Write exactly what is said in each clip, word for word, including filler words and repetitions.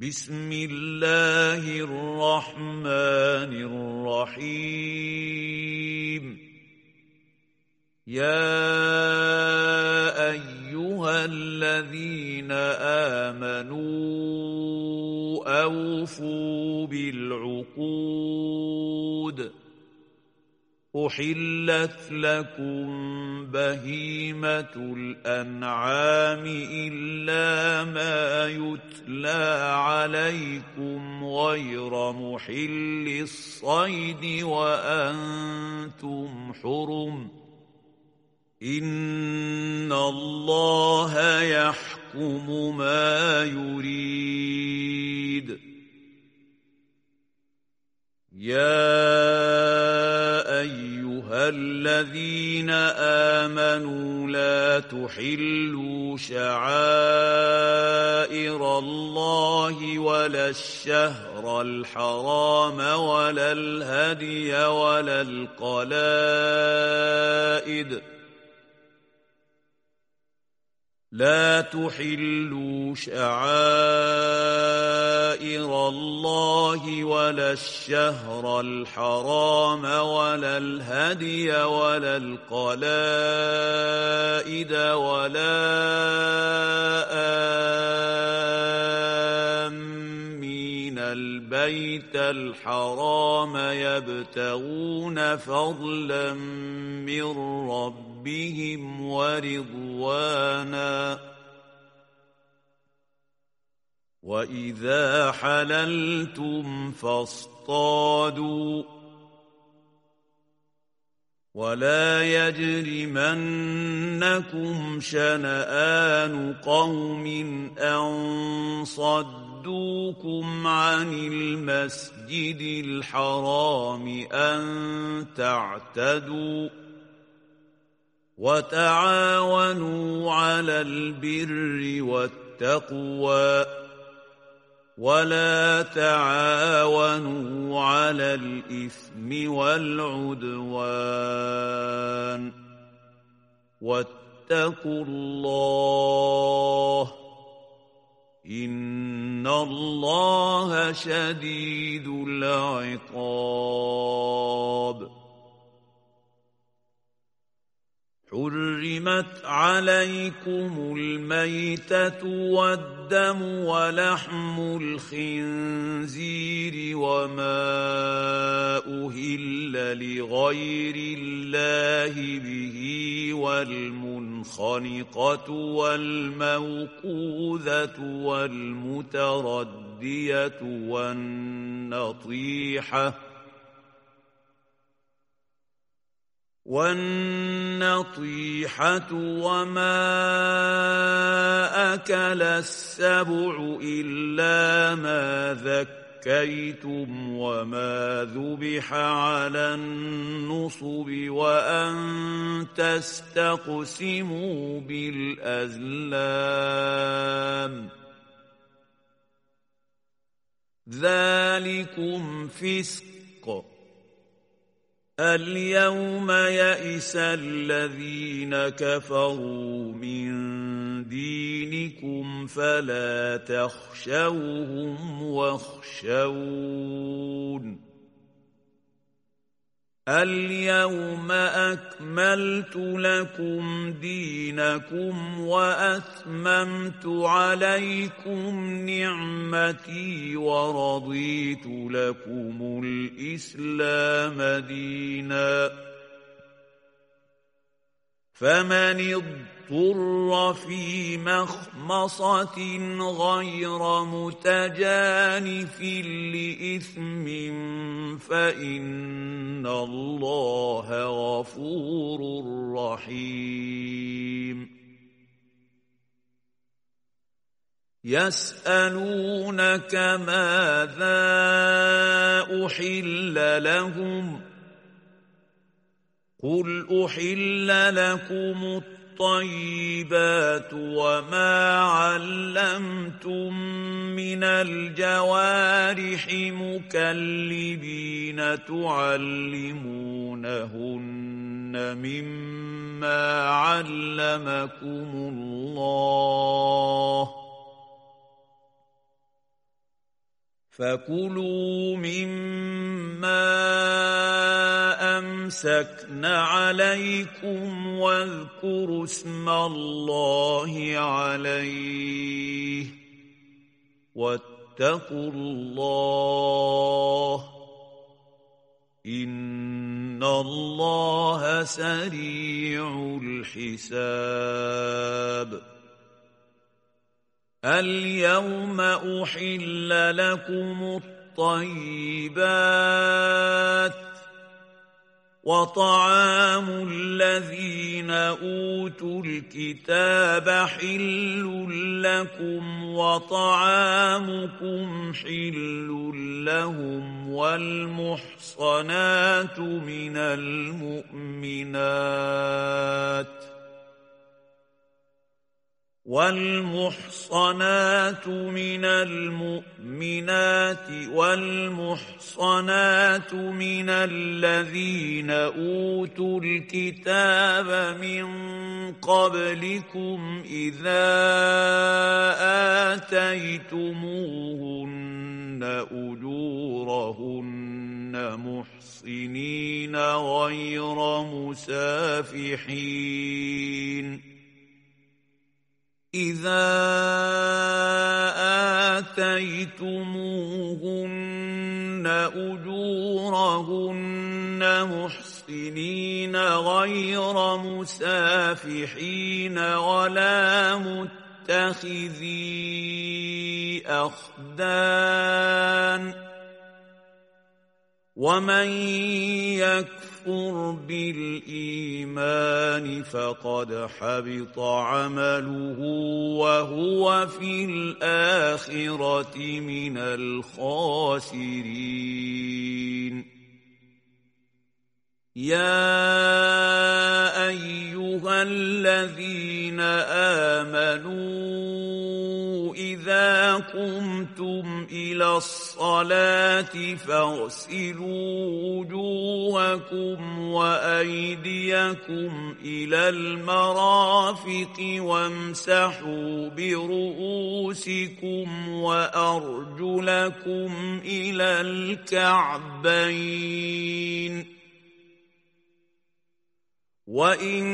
بسم الله الرحمن الرحيم يا أيها الذين آمنوا أوفوا بالعقود أحلت لكم بهيمة الأنعام إلا ما يتلى عليكم غير محل الصيد وأنتم حرم إن الله يحكم ما يريد يا أيها الذين آمنوا لا تحلوا شعائر الله ولا الشهر الحرام ولا الهدي ولا القلائد لا تحلوا شعائر الله ولا الشهر الحرام ولا الهدي ولا القلائد ولا آمين البيت الحرام يبتغون فضلا من ربهم بهم ورضوانا وإذا حللتم فاصطادوا ولا يجرمنكم شنآن قوم أن صدوكم عن المسجد الحرام أن تعتدوا وتعاونوا على البر والتقوى ولا تعاونوا على الإثم والعدوان واتقوا الله إن الله شديد العقاب حرمت عليكم الميتة والدم ولحم الخنزير وما أهل لغير الله به والمنخنقة والموقوذة والمتردية والنطيحة والنطيحة وما أكل السبع إلا ما ذكيتم وما ذبح على النصب وأن تستقسموا بالأزلام ذلكم فسق اليوم يئس الذين كفروا من دينكم فلا تخشوهم واخشون اليوم أكملت لكم دينكم وأتممت عليكم نعمتي ورضيت لكم الإسلام دينا فمن اضطر في مخمصة غير متجانف لإثم فإن الله غفور رحيم يسألونك ماذا أحل لهم قل أحل لكم الطيبات وما علمتم من الجوارح مكلبين تعلمونهن مما علمكم الله فكلوا مما أمسكن عليكم واذكروا اسم الله عليه واتقوا الله إن الله سريع الحساب. اليوم أحل لكم الطيبات وطعام الذين أوتوا الكتاب حل لكم وطعامكم حل لهم والمحصنات من المؤمنات والمحصنات من المؤمنات والمحصنات من الذين أوتوا الكتاب من قبلكم إذا آتيتموهن أجورهن محصنين غير مسافحين إذا آتيتموهن أجورهن محصنين غير مسافحين ولا متخذي أخدان ومن يكفر بالإيمان فقد حبط عمله وهو في الآخرة من الخاسرين. يا أيها الذين آمنوا إذا قمتم إلى الصلاة فاغسلوا وجوهكم وأيديكم إلى المرافق وامسحوا برؤوسكم وأرجلكم إلى الكعبين وإن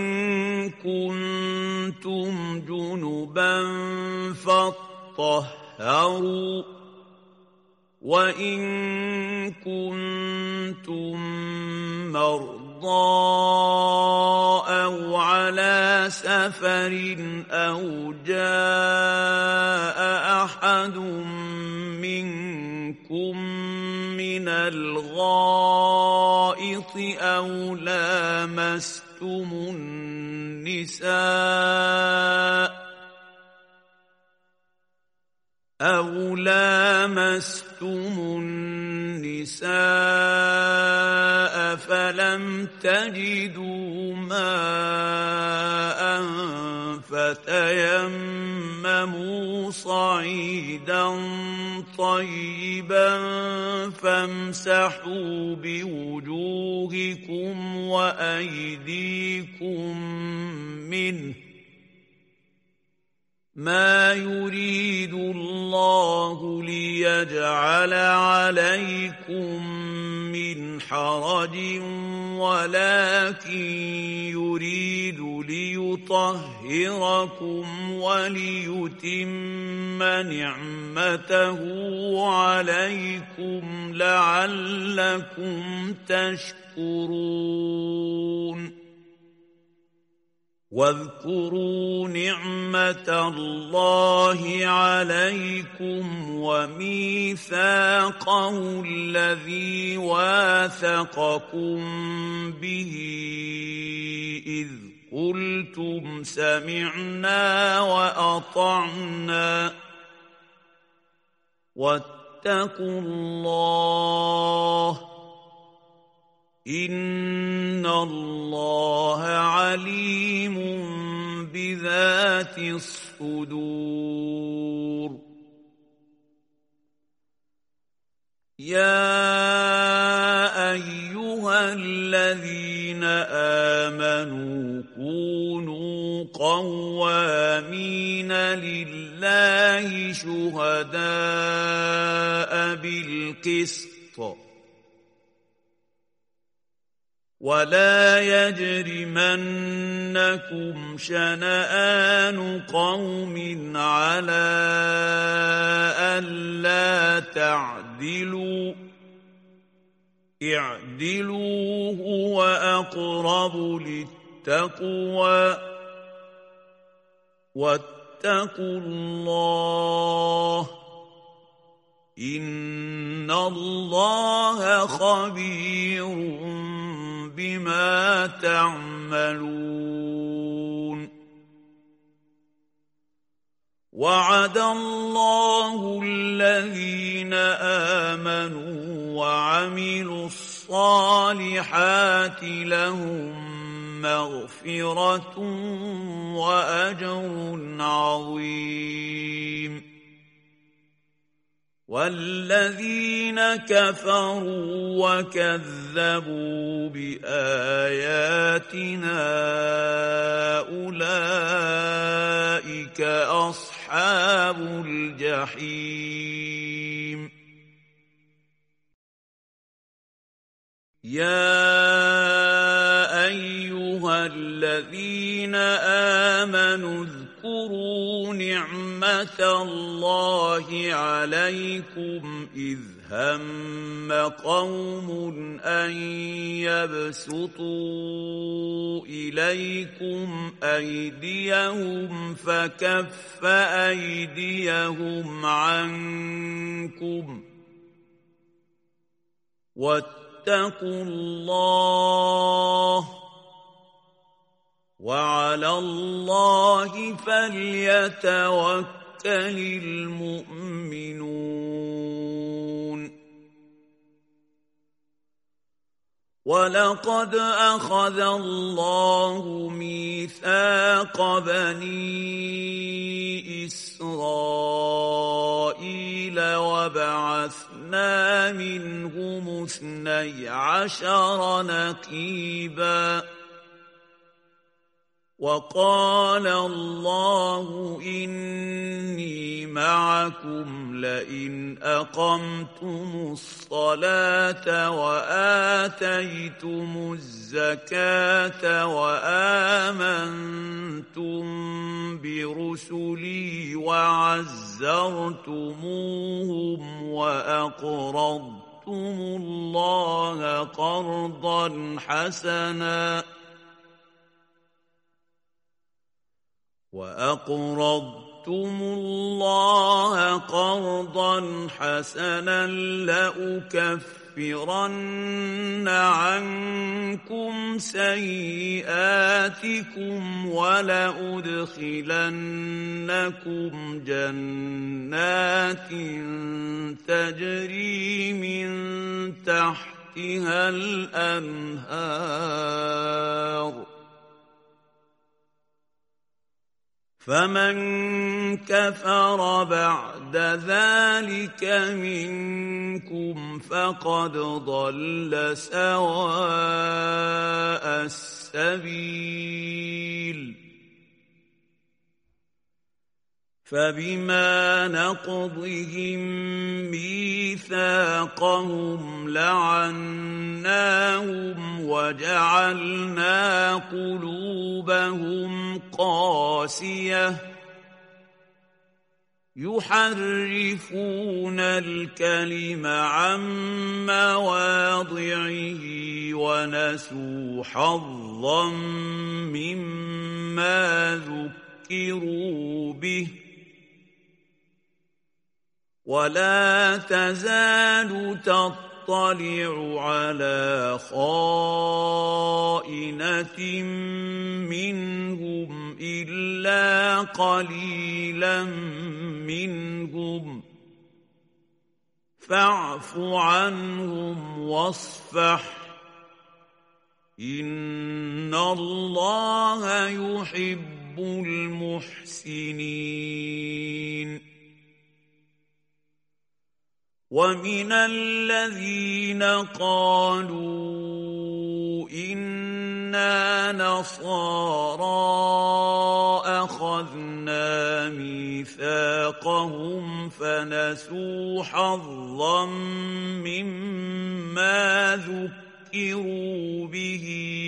كنتم جنبا فاطهروا وإن كنتم مرضى أو على سفر أو جاء أحد منكم من الغائط أو لامستم النساء أو لامستم النساء فلم تجدوا ماء فتيمموا صعيدا طيبا فامسحوا بوجوهكم وأيديكم منه ما يريد الله ليجعل عليكم من حرج ولكن يريد ليطهركم وليتم نعمته عليكم لعلكم تشكرون. واذكروا نعمة الله عليكم وميثاقه الذي واثقكم به إذ قلتم سمعنا وأطعنا واتقوا الله إن الله عليم بذات الصدور. يا أيها الذين آمنوا كونوا قوامين لله شهداء بالقسط ولا يجرمنكم شنآن قوم على ألا تعدلوا اعدلوا هو أقرب للتقوى واتقوا الله إن الله خبير بما تعملون وعد الله الذين آمنوا وعملوا الصالحات لهم مغفرة وأجر عظيم والذين كفروا وكذبوا بآياتنا أولئك أصحاب الجحيم يا أيها الذين آمنوا اذكروا نعمة الله عليكم إذ هم قوم أن يبسطوا إليكم أيديهم فكف أيديهم عنكم واتقوا الله وعلى الله فليتوكل المؤمنون ولقد أخذ الله ميثاق بني إسرائيل وبعثنا منهم اثني عشر نقيباً وقال الله إني معكم لئن أقمتم الصلاة وآتيتم الزكاة وآمنتم برسلي وعزرتموهم وأقرضتم الله قرضا حسنا وأقرضتم الله قرضا حسنا لأكفرن عنكم سيئاتكم ولأدخلنكم جنات تجري من تحتها الأنهار فمن كفر بعد ذلك منكم فقد ضل سواء السبيل فبما نقضهم ميثاقهم لعناهم وجعلنا قلوبهم قاسية يحرفون الكلم عن مواضعه ونسوا حظا مما ذكروا به ولا تزال تطلع على خائنة منهم إلا قليلا منهم فاعف عنهم واصفح إن الله يحب المحسنين ومن الذين قالوا إن إنا نصارى أخذنا ميثاقهم فنسوا حظا مما ذكروا به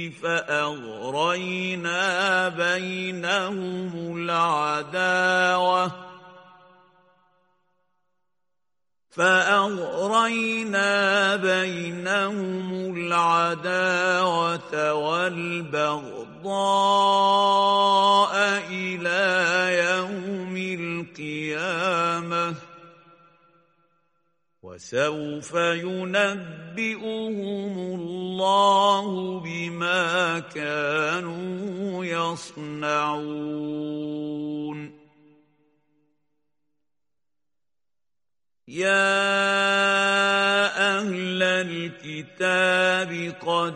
فأغرينا بينهم العداوة فأغرينا بينهم العداوة والبغضاء إلى يوم القيامة وسوف ينبئهم الله بما كانوا يصنعون يا أهل الكتاب قد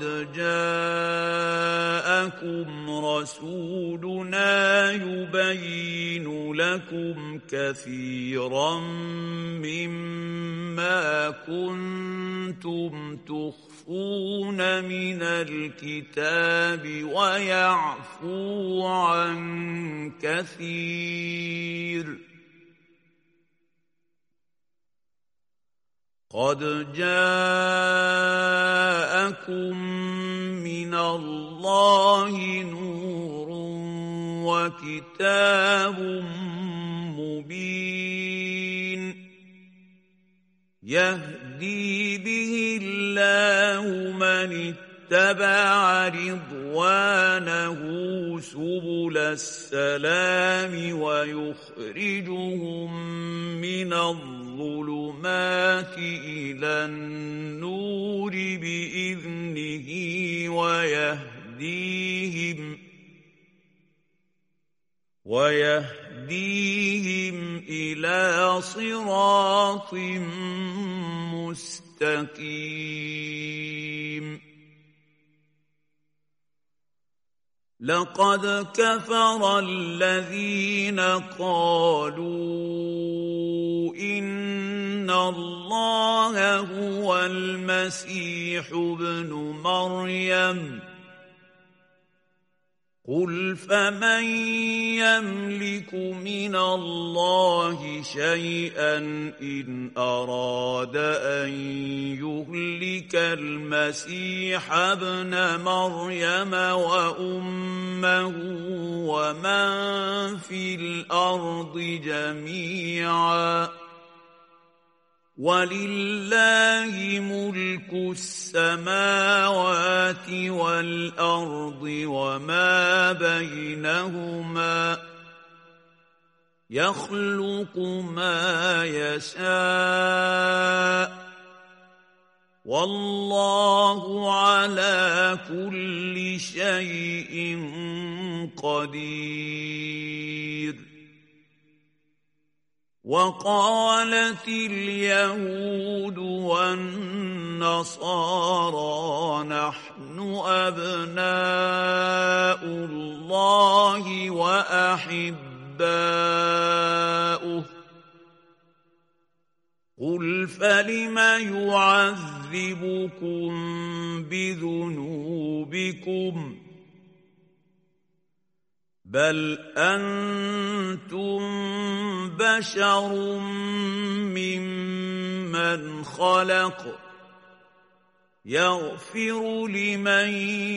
جاءكم رسولنا يبين لكم كثيرا مما كنتم تخفون من الكتاب ويعفو عن كثير قد جاءكم من الله نور وكتاب مبين يهدي به الله من اتبع رضوانه سبل السلام ويخرجهم من الظلمات إلى النور بإذنه ويهديهم ويهديهم إلى صراط مستقيم لقد كفر الذين قالوا إن الله هو المسيح ابن مريم قل فمن يملك من الله شيئا إن أراد أن يهلك المسيح ابن مريم وأمه ومن في الأرض جميعا ولله ملك السماوات والأرض وما بينهما يخلق ما يشاء والله على كل شيء قدير وقالت اليهود والنصارى نحن أبناء الله وأحباؤه قل فلم يعذبكم بذنوبكم بل أنتم بشر ممن خلق يغفر لمن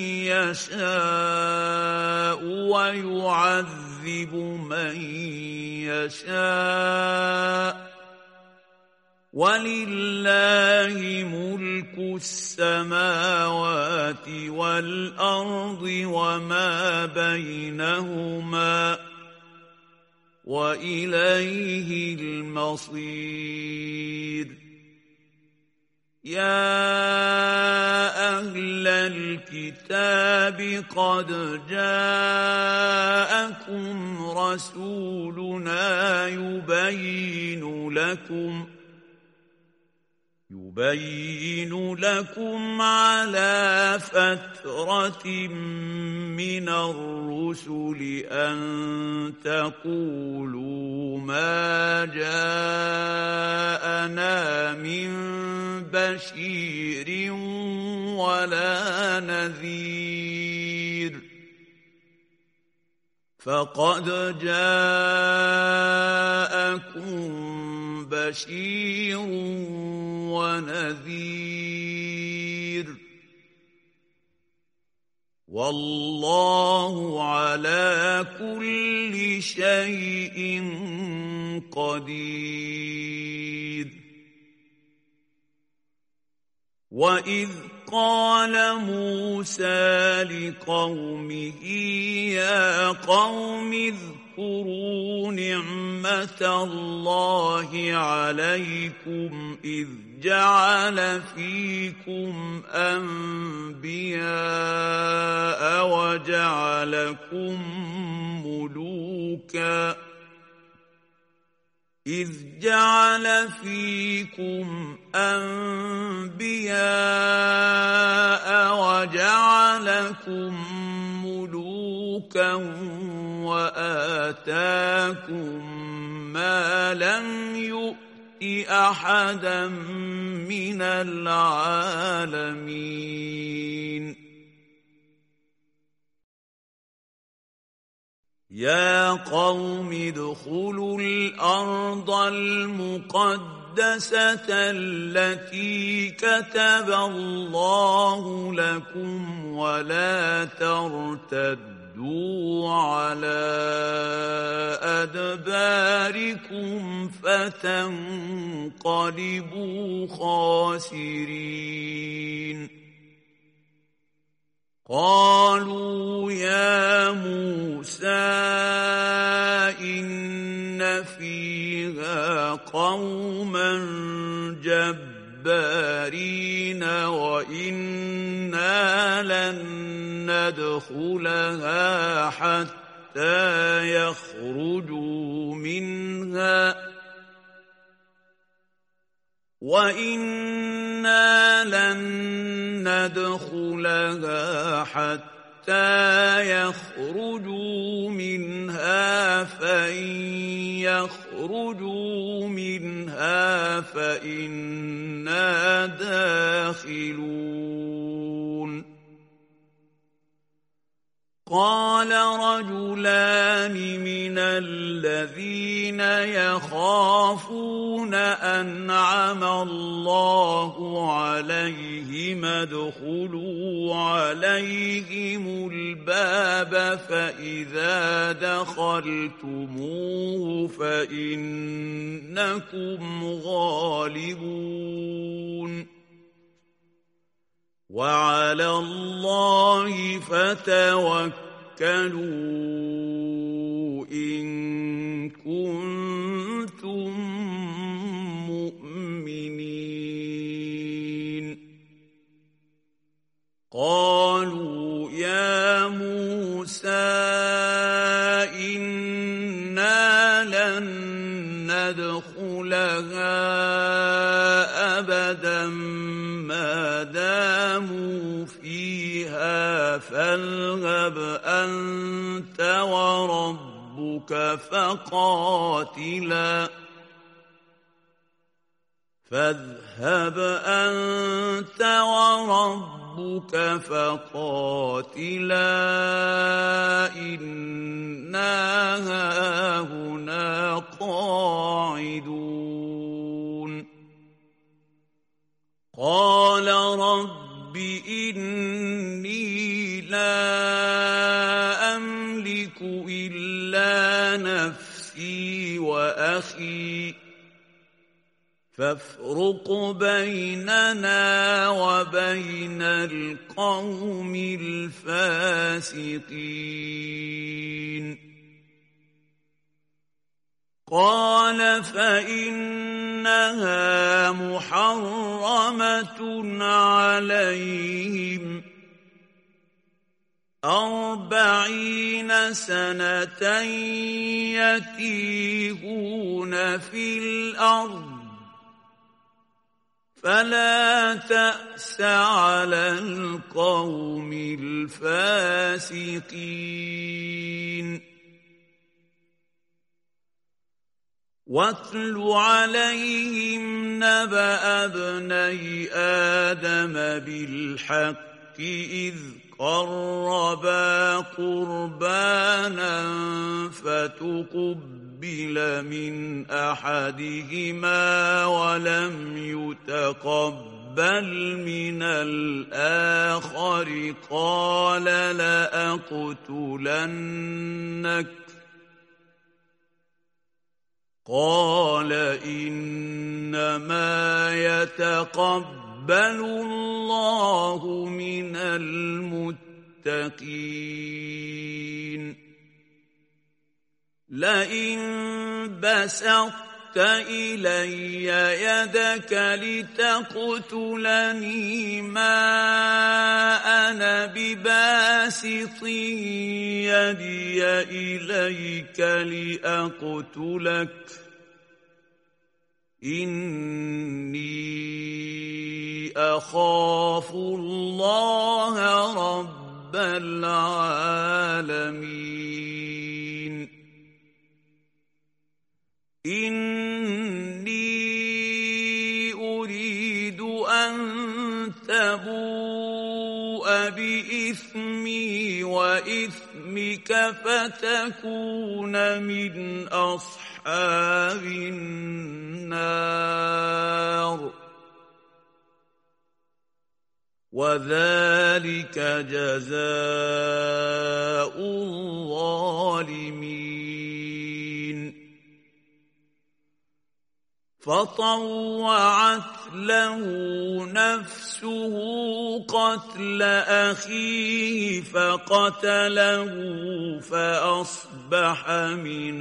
يشاء ويعذب من يشاء ولله ملك السماوات والأرض وما بينهما وإليه المصير يا أهل الكتاب قد جاءكم رسولنا يبين لكم يبين لكم على فترة من الرسل أن تقولوا ما جاءنا من بشير ولا نذير فقد جاءكم بشير ونذير والله على كل شيء قدير. وإذ قال موسى لقومه يا قوم اذكروا نعمة الله عليكم إذ جعل فيكم أنبياء وجعلكم ملوكا إذ جعل فيكم أنبياء وجعلكم ملوكا وآتاكم ما لم يؤت أحدا من العالمين. يا قوم ادخلوا الأرض المقدسة التي كتب الله لكم ولا ترتدوا على أدباركم فتنقلبوا خاسرين. قالوا يا موسى إن فيها قوما جبارين وإنا لن ندخلها حتى يخرجوا منها وإنا لن ندخلها حتى يخرجوا منها فإن يخرجوا منها فإنا داخلون. قال رجلان من الذين يخافون أنعم الله عليهم ادخلوا عليهم الباب فإذا دخلتموه فإنكم غالبون وعلى الله فتوكلوا إن كنتم مؤمنين. قالوا يا موسى إنا لن ندخلها أبدا ما داموا فيها فاذهب أنت وربك فقاتلا فاذهب أنت وربك فقاتلا إنا هاهنا قاعدون. قال رب إني لا أملك إلا نفسي وأخي فافرق بيننا وبين القوم الفاسقين. قال فإنها محرمة عليهم أربعين سنة يتيهون في الأرض فلا تأس على القوم الفاسقين. واتل عليهم نبأ ابني آدم بالحق إذ قربا قربانا فتقبل من أحدهما ولم يتقبل من الآخر قال لأقتلنك قال إنما يتقبل الله من المتقين لئن بسطت إلي يدك لتقتلني ما أنا بباسط يدي إليك لأقتلك إني أخاف الله رب العالمين إني أريد أن تبوء بإثمي وإثمك فتكون من أصحاب النار وذلك جزاء الظالمين فطوعت له نفسه قتل أخيه فقتله فأصبح من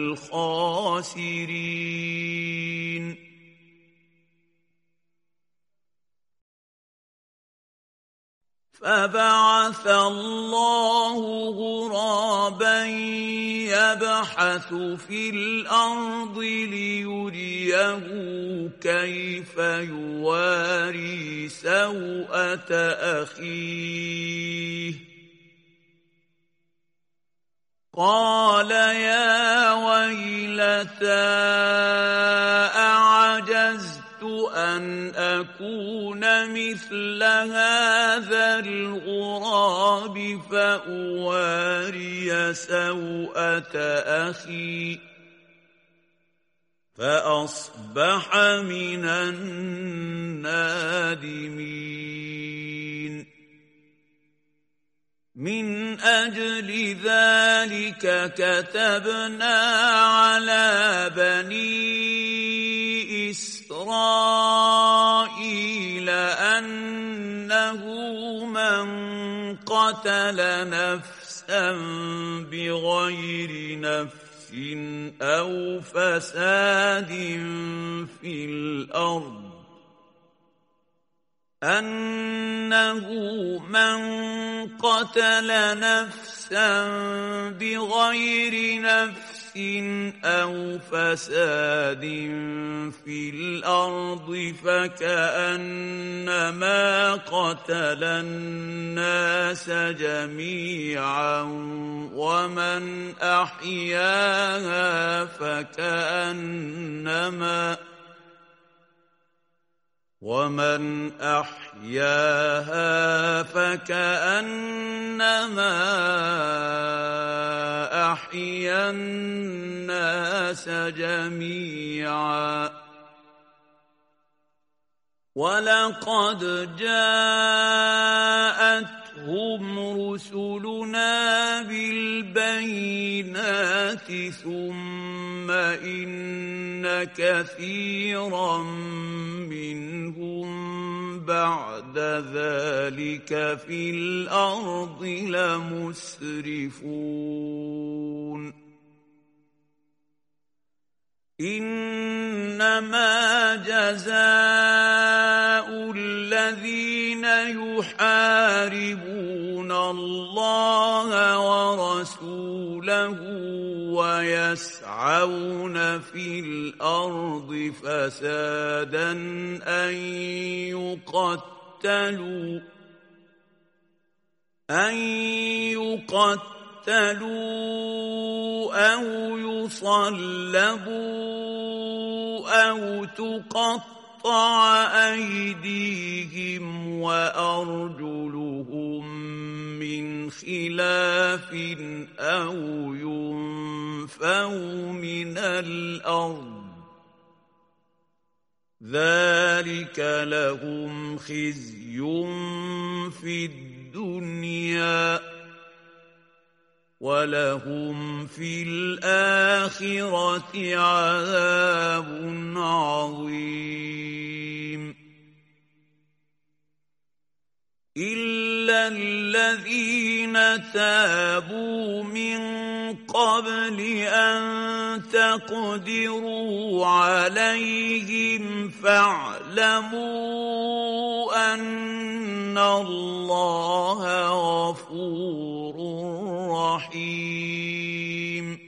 الخاسرين فبعث الله غرابا يبحث في الأرض ليريه كيف يواري سوءة أخيه قال يا ويلتى أعجزت أن أكون مثل هذا الغراب فأواري سوءة أخي فأصبح من النادمين من أجل ذلك كتبنا على بني إسرائيل أنه من قتل نفسا بغير نفس أو فساد في الأرض أنه من قتل نفسا بغير نفس أو فساد في الأرض فكأنما قتل الناس جميعا ومن أحياها فكأنما ومن أحياها فكأنما أحيا الناس جميعا ولقد جاءتهم رسلنا بالبينات ثم إن كثيرا منهم بعد ذلك في الأرض لمسرفون إنما جزاء الذين يحاربون الله ورسوله ويسعون في الأرض فسادا أن يقتلوا أن يقتلوا أو يصلبوا أو تقطع أيديهم وأرجلهم خلاف أو ينفوا من الأرض ذلك لهم خزي في الدنيا ولهم في الآخرة عذاب عظيم إلا الذين تابوا من قبل أن تقدروا عليهم فاعلموا أن الله غفور رحيم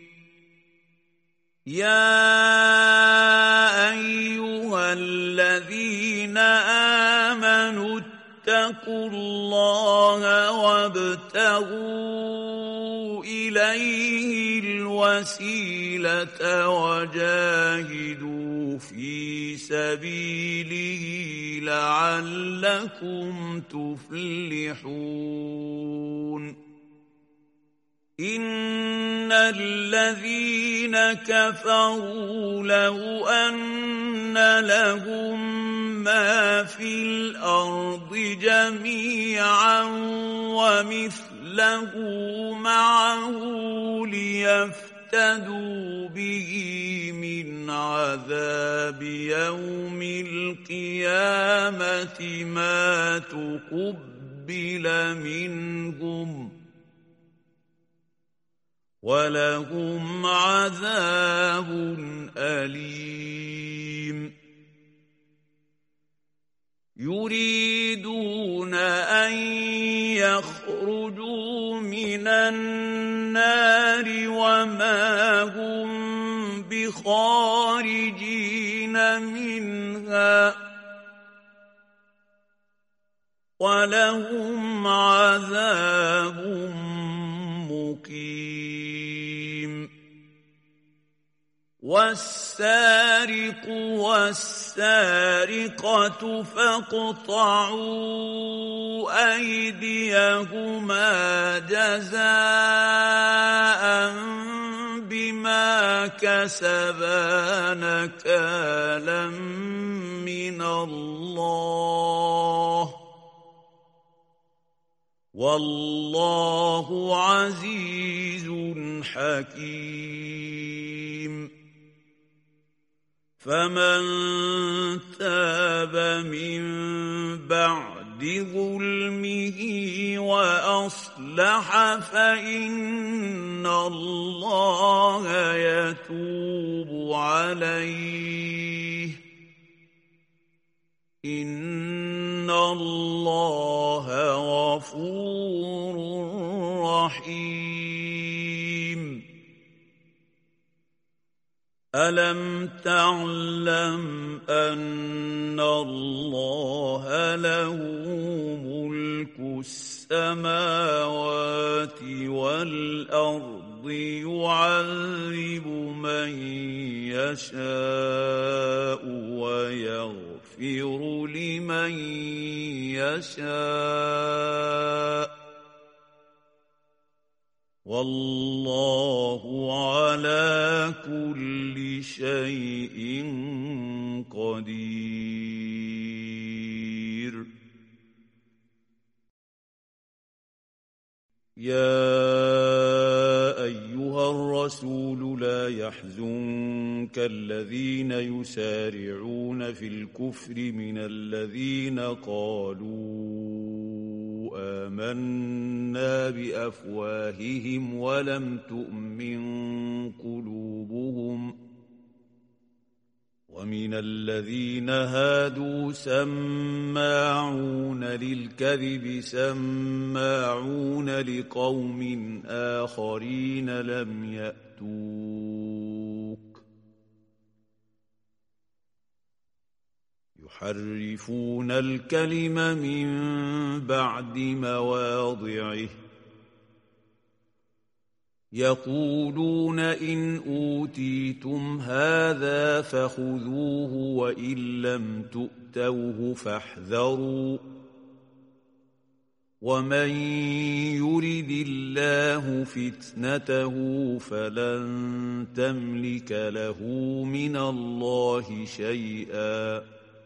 يا أيها الذين آمنوا اتقوا الله وابتغوا إليه الوسيلة وجاهدوا في سبيله لعلكم تفلحون إن الذين كفروا لو أن لهم ما في الأرض جميعا ومثله معه ليفتدوا به من عذاب يوم القيامة ما تقبل منهم ولهم عذاب أليم يريدون أن يخرجوا من النار وما هم بخارجين منها ولهم عذاب مقيم والسارق والسارقة فاقطعوا أيديهما جزاء بما كسبا نكالا من الله والله عزيز حكيم فمن تاب من بعد ظلمه وأصلح فإن الله يتوب عليه إن الله غفور رحيم ألم تعلم أن الله له ملك السماوات والأرض يعذب من يشاء ويغفر لمن يشاء والله على كل شيء قدير يا أيها الرسول لا يحزنك الذين يسارعون في الكفر من الذين قالوا آمنا بأفواههم ولم تؤمن قلوبهم ومن الذين هادوا سماعون للكذب سماعون لقوم آخرين لم يأتوك يحرفون الكلم من بعد مواضعه يقولون إن أوتيتم هذا فخذوه وإن لم تؤتوه فاحذروا ومن يرد الله فتنته فلن تملك له من الله شيئا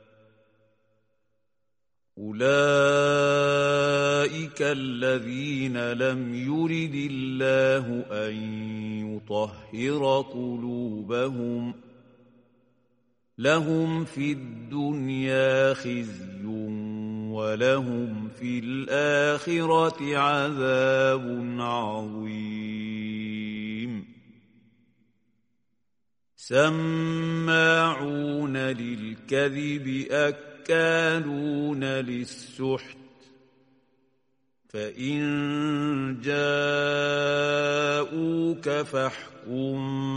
أولئك الذين لم يرد الله أن يطهر قلوبهم لهم في الدنيا خزي ولهم في الآخرة عذاب عظيم سماعون للكذب أكالون للسحت فإن جاءوك فاحكم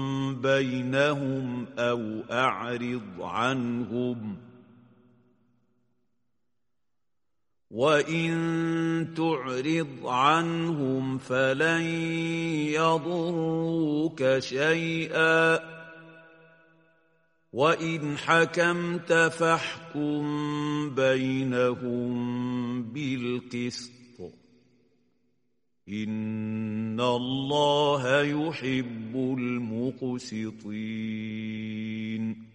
بينهم أو أعرض عنهم وإن تعرض عنهم فلن يضروك شيئا وإن حكمت فاحكم بينهم بالقسط إن الله يحب المقسطين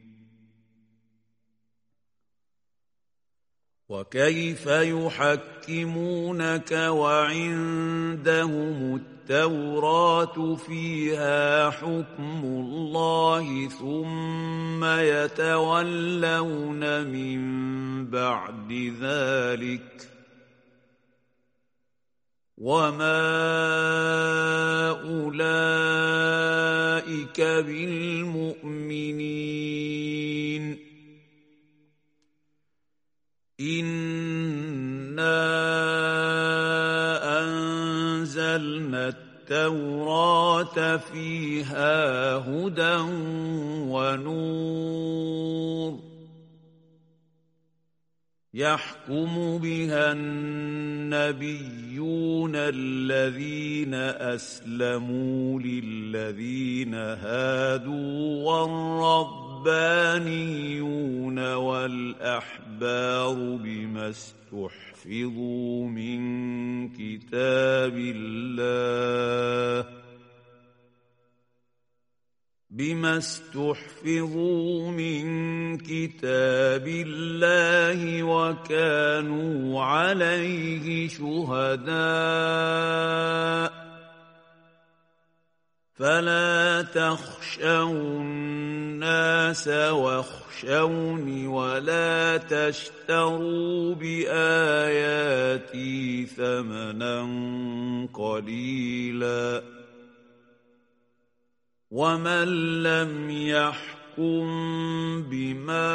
وكيف يحكمونك وعندهم التوراة فيها حكم الله ثم يتولون من بعد ذلك وما أولئك بالمؤمنين إنا أنزلنا التوراة فيها هدى ونور يحكم بها النبيون الذين أسلموا للذين هادوا والربانيون والأحبار بما استحفظوا من كتاب الله بما استحفظوا من كتاب الله وكانوا عليه شهداء فلا تخشوا الناس واخشوني ولا تشتروا بآياتي ثمنا قليلا ومن لم يحكم بما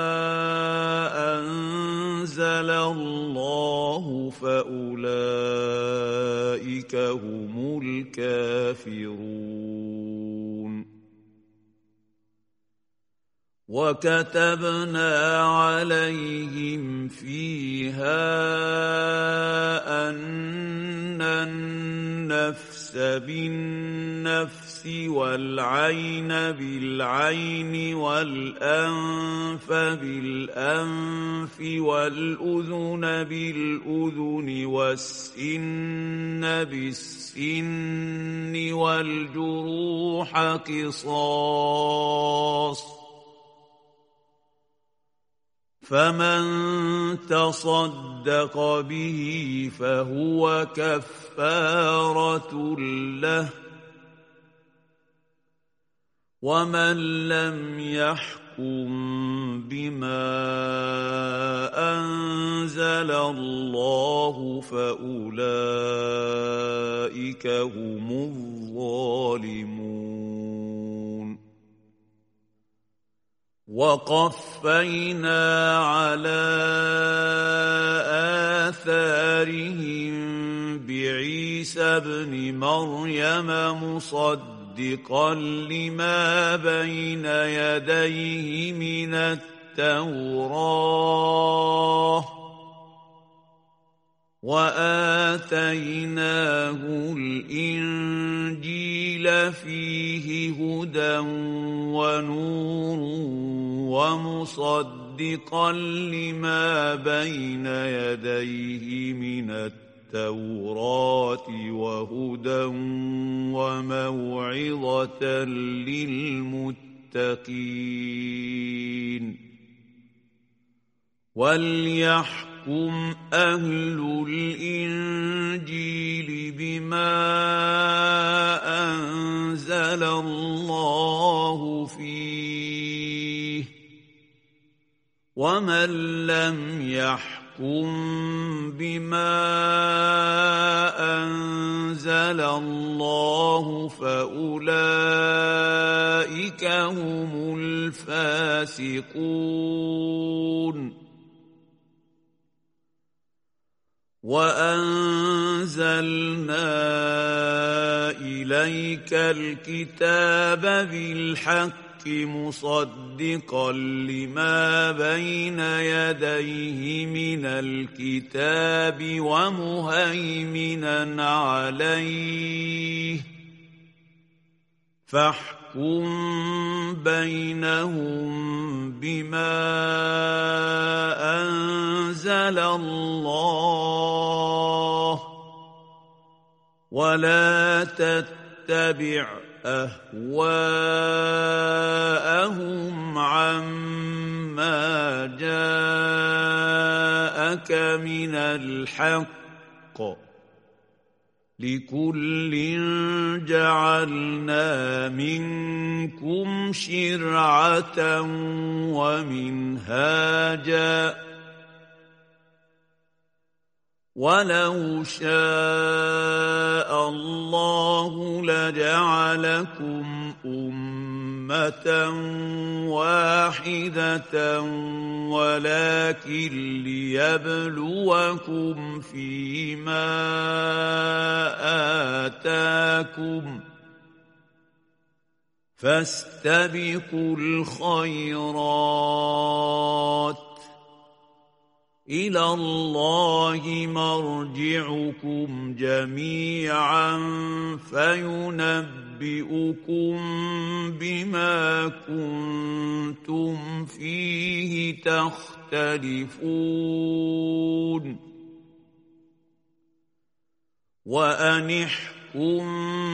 أنزل الله فأولئك هم الكافرون وكتبنا عليهم فيها أن النفس بالنفس والعين بالعين والأنف بالأنف والأذن بالأذن والسن بالسن والجروح قصاص فمن تصدق به فهو كفارة له ومن لم يحكم بما أنزل الله فأولئك هم الظالمون وقفينا على آثارهم بعيسى ابن مريم مصدقا لما بين يديه من التوراة وآتيناه الإنجيل فيه هدى ونور ومصدقا لما بين يديه من التوراة التوراة وهدى وموعظة للمتقين وليحكم أهل الإنجيل بما أنزل الله فيه ومن لم يحكم بما أنزل الله فأولئك هم الفاسقون وأنزلنا إليك الكتاب بالحق مصدقا لما بين يديه من الكتاب ومهيمنا عليه فاحكم بينهم بما أنزل الله ولا تتبع أهواءهم عما جاءك من الحق لكل جعلنا منكم شرعة ومنهاجا ولو شاء الله لجعلكم أمة واحدة ولكن ليبلوكم فيما آتاكم فاستبقوا الخيرات إلى الله مرجعكم جميعا فينبئكم بما كنتم فيه تختلفون وأن احكم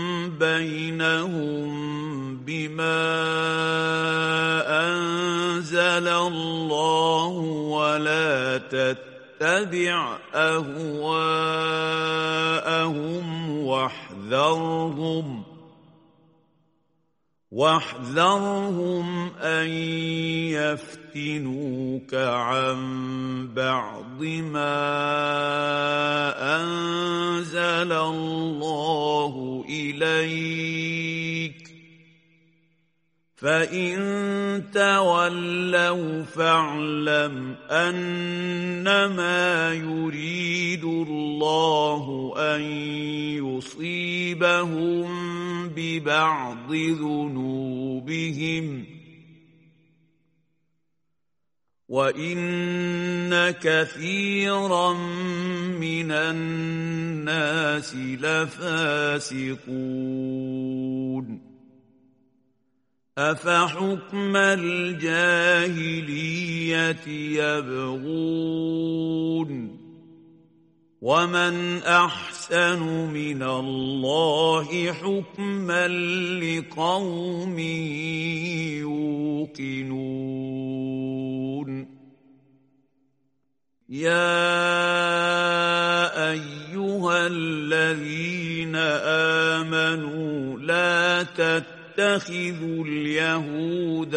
بينهم بما أنزل الله ولا تتبع أهواءهم واحذرهم واحذرهم أن يفتنوك عن بعض ما أنزل الله إليك فإن تولوا فاعلم أنما يريد الله أن يصيبهم ببعض ذنوبهم وإن كثيرا من الناس لفاسقون أفحكم الجاهلية يبغون ومن أحسن من الله حكما لقوم يوقنون يا أيها الذين آمنوا لا تتبعوا اتخذوا اليهود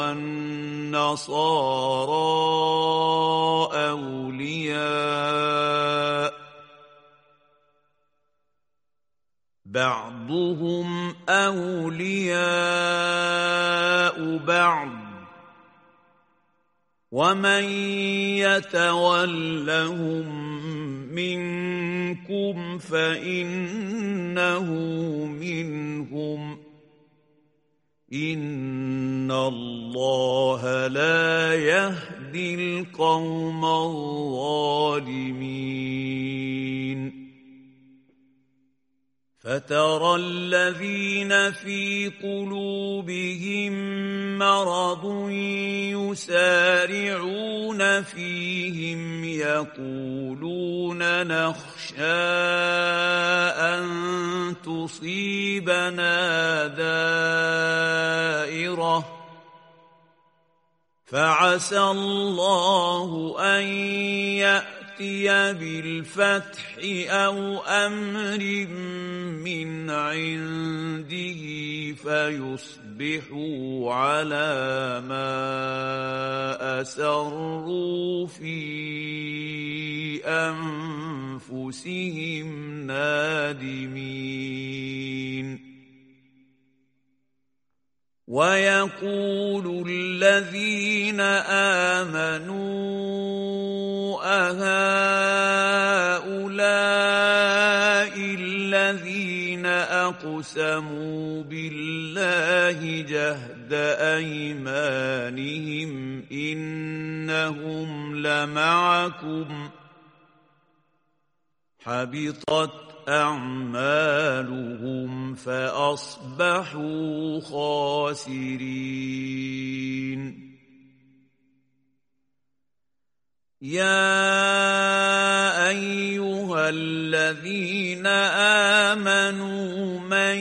والنصارى أولياء بعضهم أولياء بعض ومن يتولهم منكم فإنه منهم إن الله لا يهدي القوم الظالمين فترى الذين في قلوبهم مرض يسارعون فيهم يقولون نخشى أن تصيبنا دائرة فعسى الله أن يأتي بالفتح أو أمر من عنده فيصبحوا على ما أسروا في أنفسهم نادمين ويقول الذين آمنوا أهؤلاء الذين أقسموا بالله جهد أيمانهم إنهم لمعكم حبطت أعمالهم فأصبحوا خاسرين يا أيها الذين آمنوا من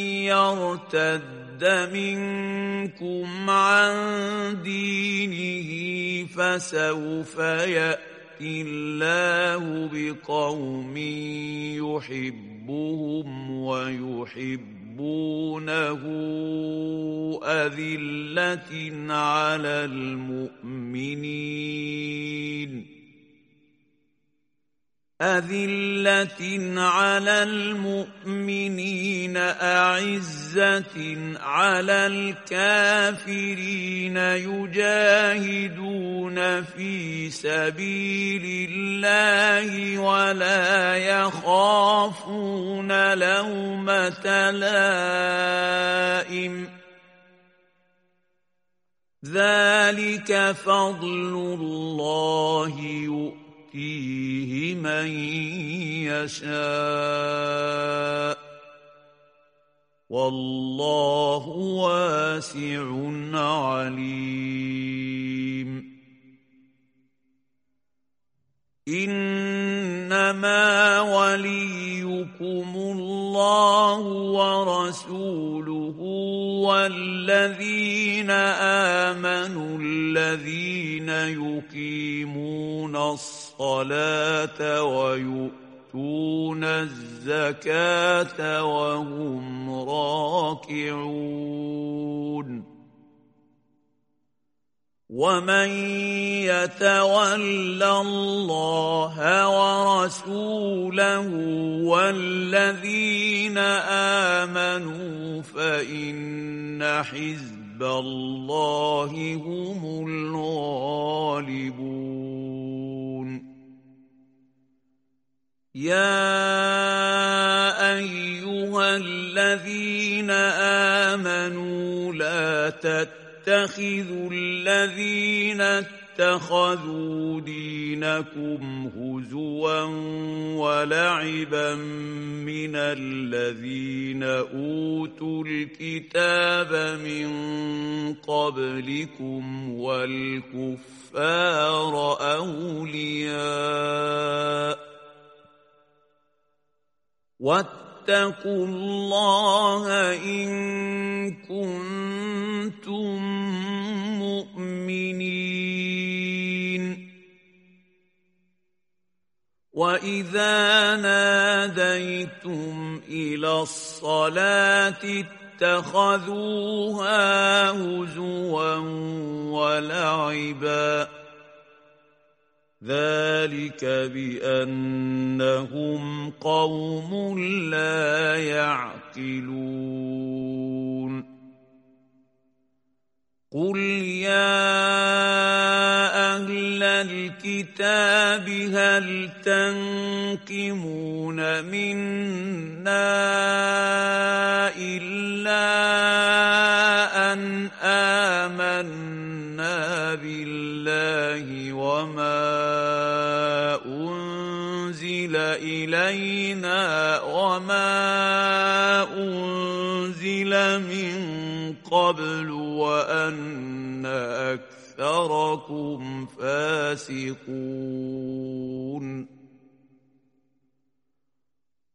يرتد منكم عن دينه فسوف يأتي الله بقوم يحبهم ويحبونه أذلة على المؤمنين أذلة على المؤمنين أعزة على الكافرين يجاهدون في سبيل الله ولا يخافون لومة لائم ذلك فضل الله يؤتيه يؤتيه من يشاء والله واسع عليم إنما وليكم الله ورسوله والذين آمنوا الذين يقيمون الصلاة ويؤتون الزكاة وهم راكعون ومن يتول الله ورسوله والذين آمنوا فإن حزب الله هم الغالبون يا أيها الذين آمنوا لا تتبعوا اتخذوا الذين اتخذوا دينكم هزوا ولعبا من الذين أوتوا الكتاب من قبلكم والكفار أولياء واتقوا الله إن كنتم مؤمنين وإذا ناديتم إلى الصلاة اتخذوها هزوا ولعبا ذلك بأنهم قوم لا يعقلون قل يا أهل الكتاب هل تنقمون منا إلا أن آمنا بالله وما أنزل إلينا وما أنزل من قبل وأن أكثركم فاسقون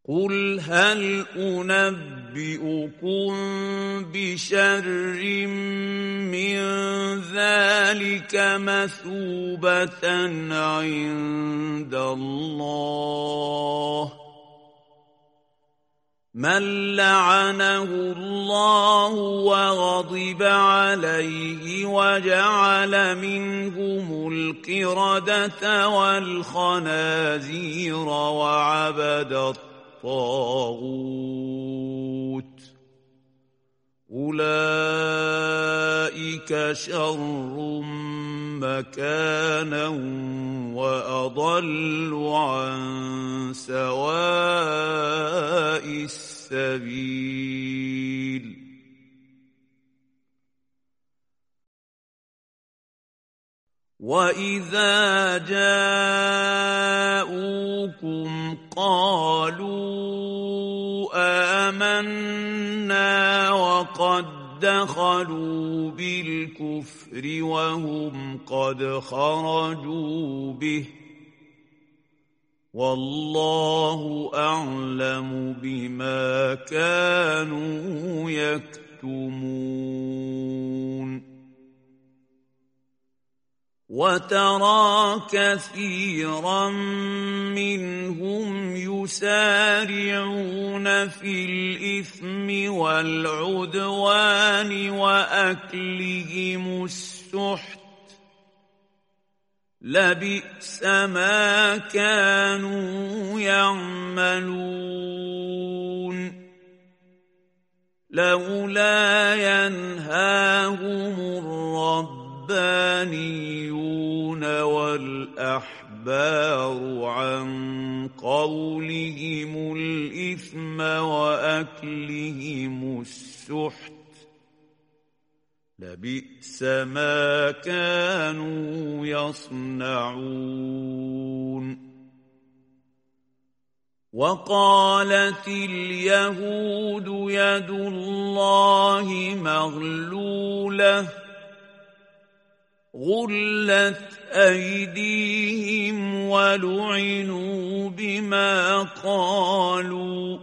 قل هل أنبئكم بشر من ذلك مثوبة عند الله من لعنه الله وغضب عليه وجعل منهم القردة والخنازير وعبد الطاغوت أولئك شر مكانا وأضل عن سواء السبيل وإذا جاءوكم قالوا آمنا وقد دخلوا بالكفر وهم قد خرجوا به والله أعلم بما كانوا يكتمون وترى كثيرا منهم يسارعون في الإثم والعدوان وأكلهم السحت لبئس ما كانوا يعملون لولا ينهاهم الرب الربانيون والأحبار عن قولهم الإثم وأكلهم السحت لبئس ما كانوا يصنعون وقالت اليهود يد الله مغلولة غلت أيديهم ولعنوا بما قالوا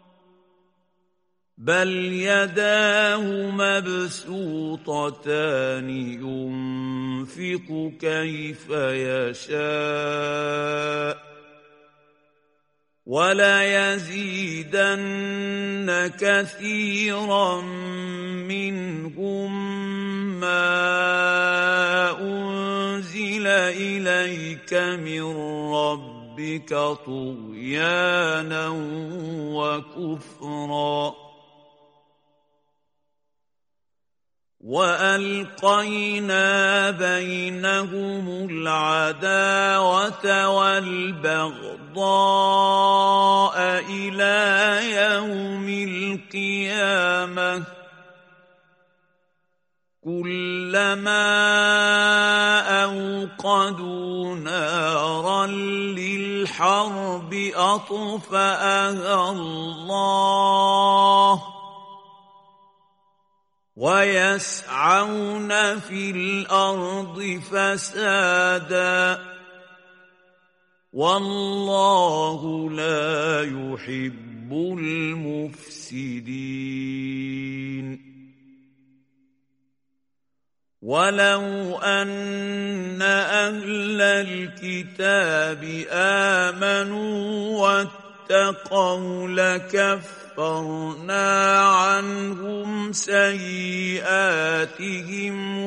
بل يداه مبسوطتان ينفق كيف يشاء وليزيدن كثيرا منهم ما أنزل إليك من ربك طغيانا وكفرا وألقينا بينهم العداوة والبغضاء إلى يوم القيامة كلما أوقدوا نارا للحرب أطفأها الله ويسعون في الأرض فسادا والله لا يحب المفسدين ولو أن أهل الكتاب آمنوا واتقوا لكفرنا عنهم سيئاتهم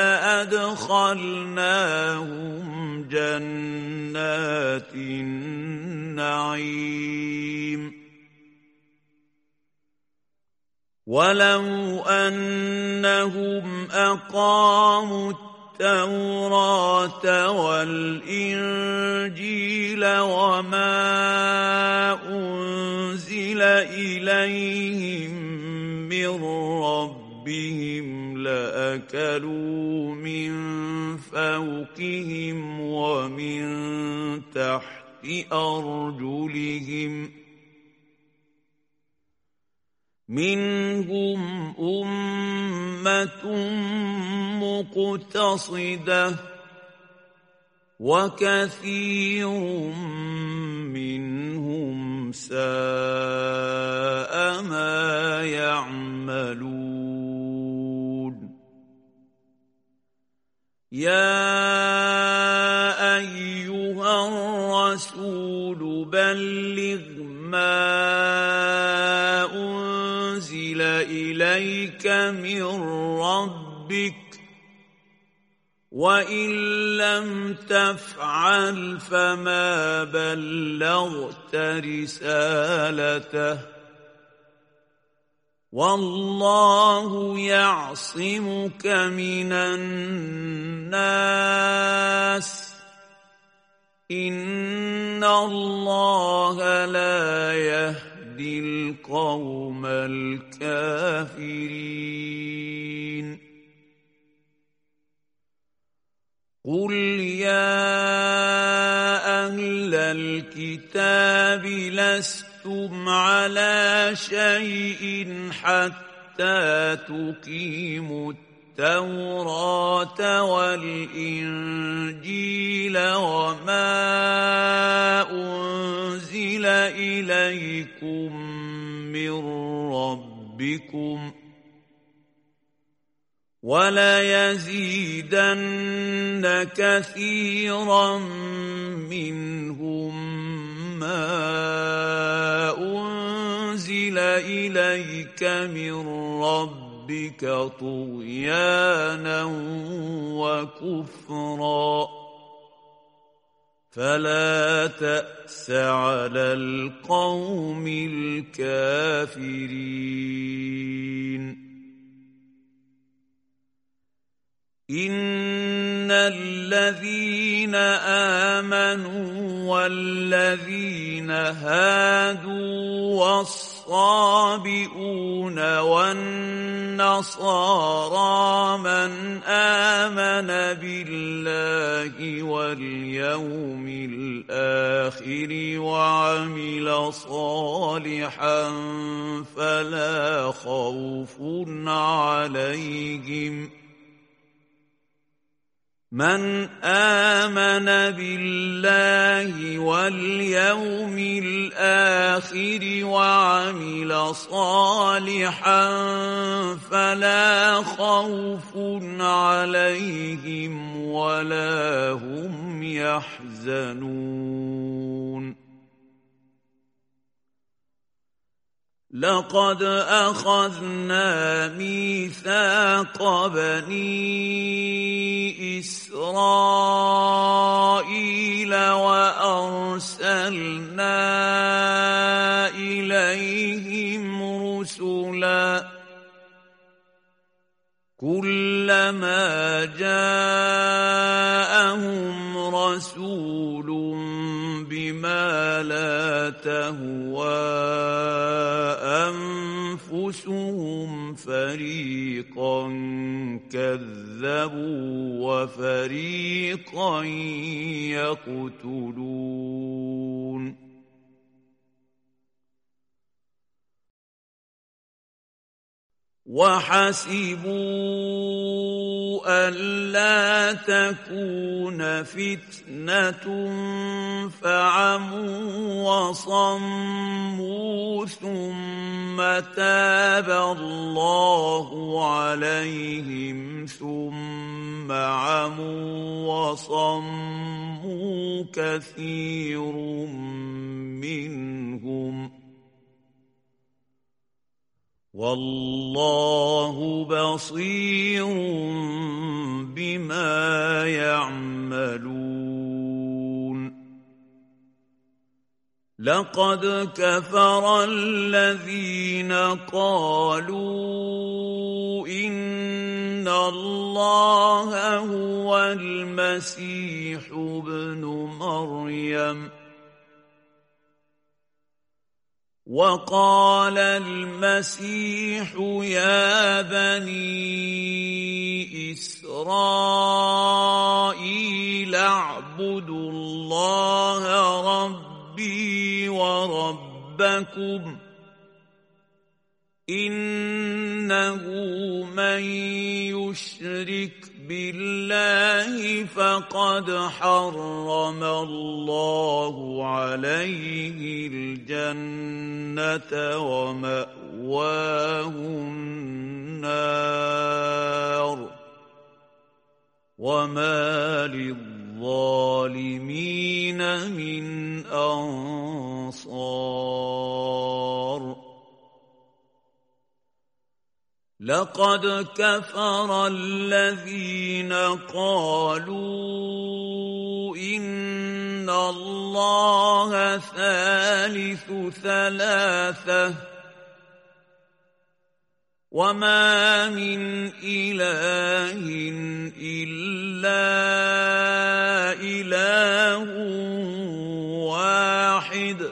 ولأدخلناهم جنات النعيم ولو أنهم أقاموا التوراة والإنجيل وما أنزل إليهم من ربهم لأكلوا من فوقهم ومن تحت أرجلهم منهم أمة مقتصدة وكثير منهم ساء ما يعملون يا أيها الرسول بلغ ما أنزل إليك من ربك وإن لم تفعل فما بلغت رسالته والله يعصمك من الناس إن الله لا يهدي القوم الكافرين قل يا أهل الكتاب لستم على شيء حتى تقيموا التوراة والإنجيل وما أنزل إليكم من ربكم وليزيدن كثيرا منهم ما أنزل إليك من ربك طغيانا وكفرا فلا تأس على القوم الكافرين إن الذين آمنوا والذين هادوا والصابئون والنصارى من آمن بالله واليوم الآخر وعمل صالحا فلا خوف عليهم من آمن بالله واليوم الآخر وعمل صالحا فلا خوف عليهم ولا هم يحزنون لقد أخذنا ميثاق بني إسرائيل وأرسلنا إليهم رسلا كلما جاءهم رسول بما لا تهوى أنفسهم فريقا كذبوا وفريقا يقتلون وحسبوا ألا تكون فتنة فعموا وصموا ثم تاب الله عليهم ثم عموا وصموا كثير منهم والله بصير بما يعملون لقد كفر الذين قالوا إن الله هو المسيح ابن مريم وقال المسيح يا بني إسرائيل اعبدوا الله ربي وربكم إنه من يشرك بالله فقد حرم الله عليه الجنة ومأواه النار وما للظالمين من أنصار. لقد كفر الذين قالوا إن الله ثالث ثلاثة وما من إله إلا إله واحد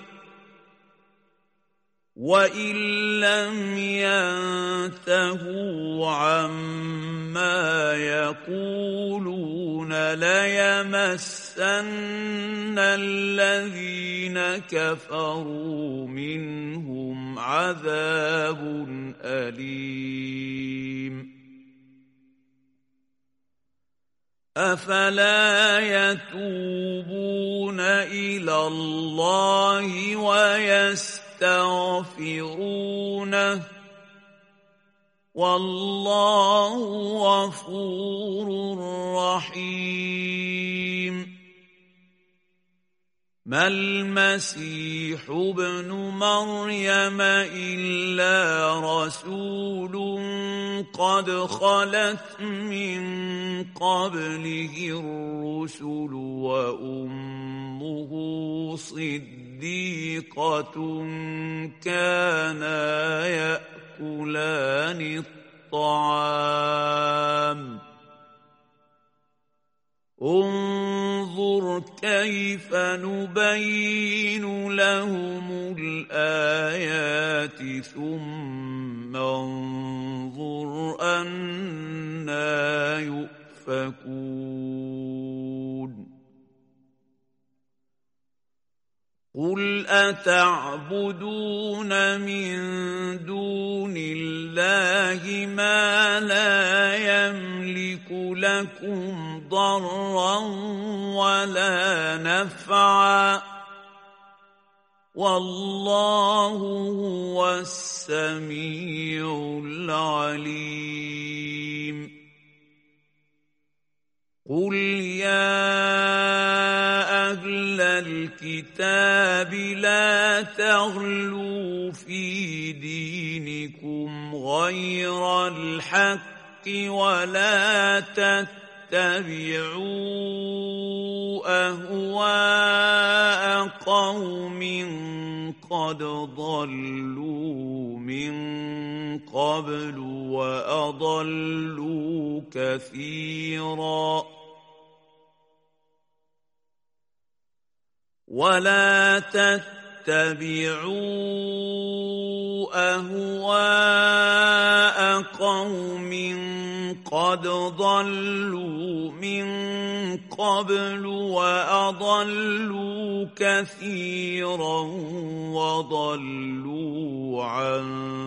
وإن لم ينتهوا عما يقولون ليمسن الذين كفروا منهم عذاب أليم. أفلا يتوبون إلى الله ويستغفرونه والله غفور رحيم. ما المسيح ابن مريم إلا رسول قد خلت من قبله الرسل وأمه صديقة كانا يأكلان الطعام. انظر كيف نبين لهم الآيات ثم انظر أنى يؤفكون. قل أتعبدون من دون الله ما لا يملك لكم ضرا ولا نفعا والله هو السميع العليم. قل يا أهل الكتاب لا تغلوا في دينكم غير الحق ولا تتبعوا أهواء قوم قد ضلوا من قبل وأضلوا كثيرا. ولا تتبعوا أهواء قوم قد ضلوا من قبل وأضلوا كثيرا وضلوا عن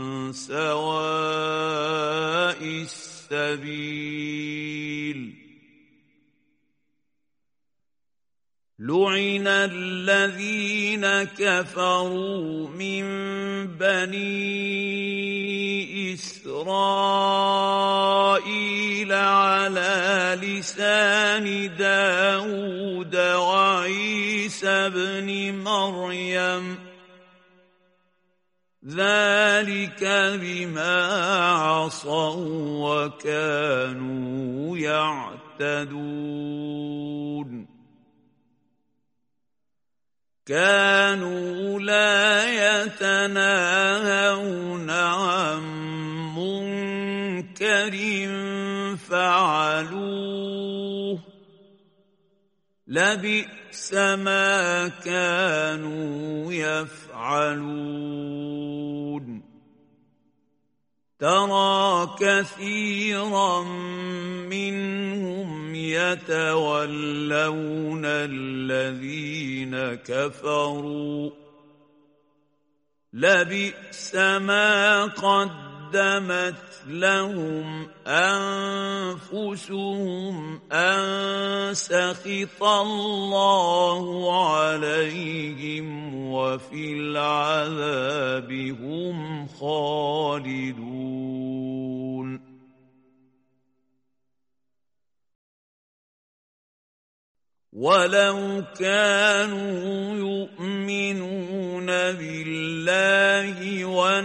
سواء السبيل. لعن الذين كفروا من بني إسرائيل على لسان داود وعيسى بن مريم ذلك بما عصوا وكانوا يعتدون. كانوا لا يتناهون عن منكر فعلوه لبئس ما كانوا يفعلون. ترى كثيرا منهم يتولون الذين كفروا لبئس ما قدمت قدمت لهم أنفسهم أن سخط الله عليهم وفي العذاب هم خالدون. ولو كانوا يؤمنون بالله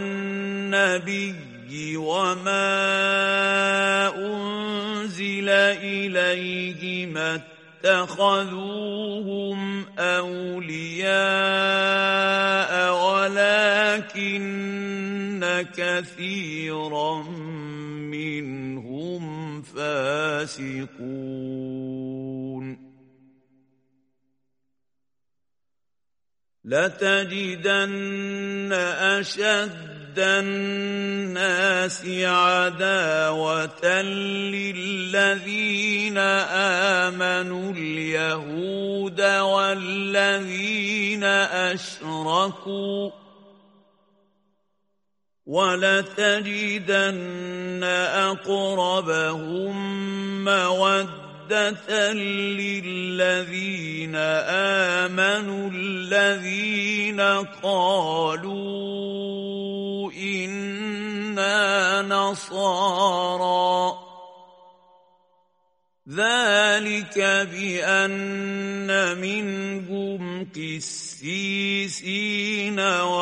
والنبي وما أنزل إليه ما اتخذوهم أولياء ولكن كثيرا منهم فاسقون. لتجدن أشد الناس عداوة للذين آمنوا اليهود والذين أشركوا ولتجدن أقربهم مودة للذين آمنوا الذين قالوا إنا نصارى ذلك بأن منهم قسيسين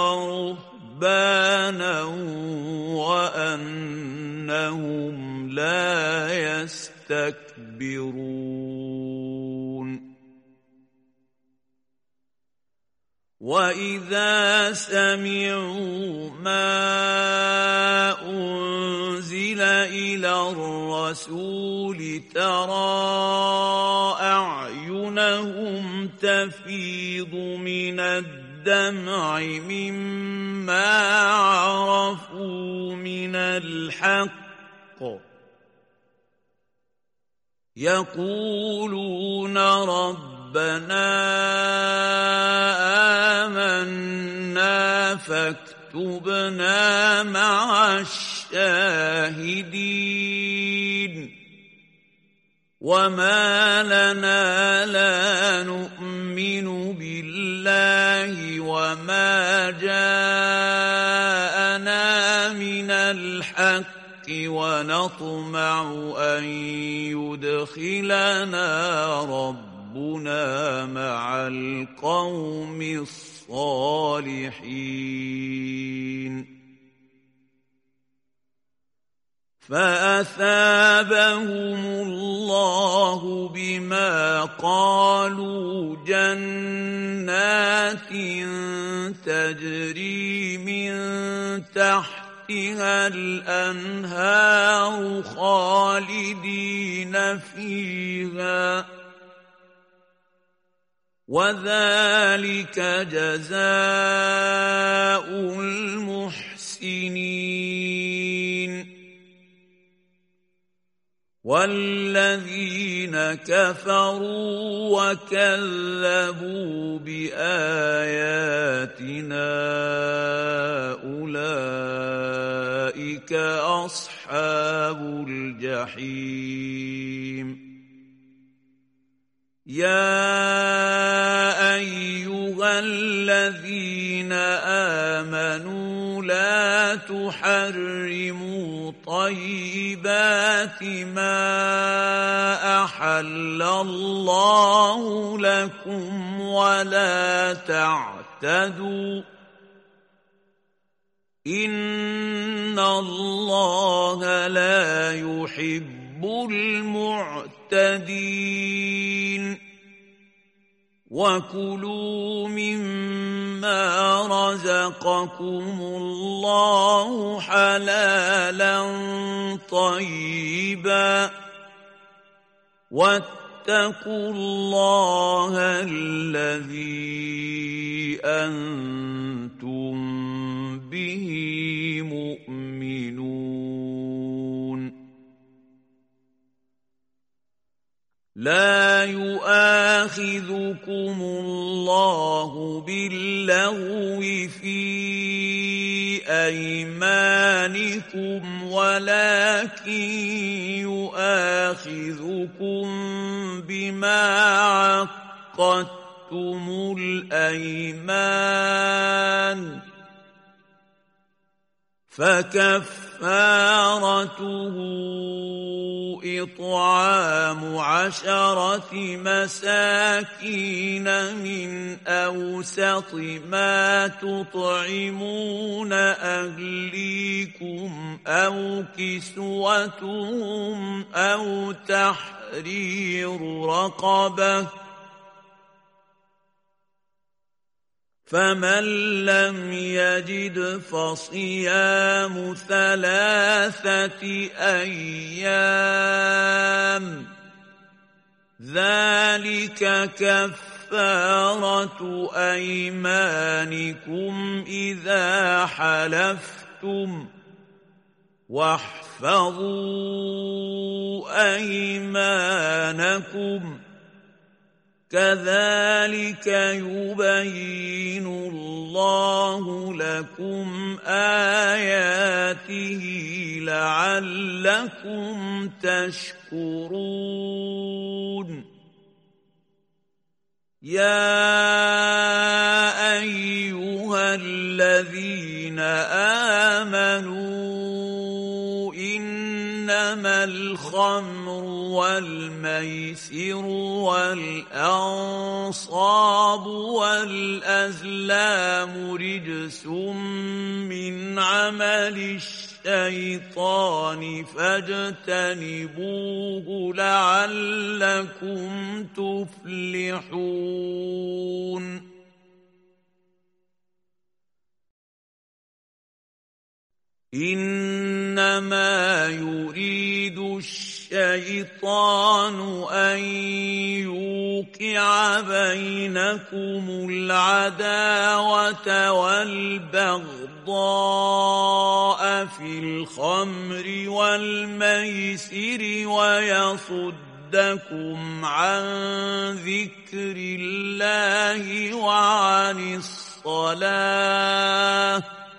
ورهبانا وأنهم لا يستكبرون. وإذا سمعوا ما أنزل إلى الرسول ترى أعينهم تفيض من الدمع مما عرفوا من الحق يقولون ربنا آمنا فاكتبنا مع الشاهدين. وما لنا لا نؤمن بالله وما جاءنا من الحق ونطمع أن يدخلنا ربنا مع القوم الصالحين. فأثابهم الله بما قالوا جنات تجري من تحتها الأنهار خالدين فيها وذلك جزاء المحسنين. والذين كفروا وكذبوا بآياتنا أولئك أصحاب الجحيم. يا أيها الذين آمنوا لا تحرموا طيبات ما أحل الله لكم ولا تعتدوا إن الله لا يحب المعتدين. وكلوا مما رزقكم الله حلالا طيبا واتقوا الله الذي أنتم به مؤمنون. لا يؤاخذكم الله باللغو في بأيمانكم ولكن يؤاخذكم بما عقدتم الأيمان فكفارته إطعام عشرة مساكين من أوسط ما تطعمون أهليكم أو كسوتهم أو تحرير رقبة فمن لم يجد فصيام ثلاثة أيام ذلك كفارة أيمانكم إذا حلفتم واحفظوا أيمانكم كذلك يبين الله لكم آياته لعلكم تشكرون يا أيها الذين آمنوا إنما الخمر والميسر والأنصاب والأزلام رجس من عمل الشيطان فاجتنبوه لعلكم تفلحون إنما يريد الشيطان أن يوقع بينكم العداوة والبغضاء في الخمر والميسر ويصدكم عن ذكر الله وعن الصلاة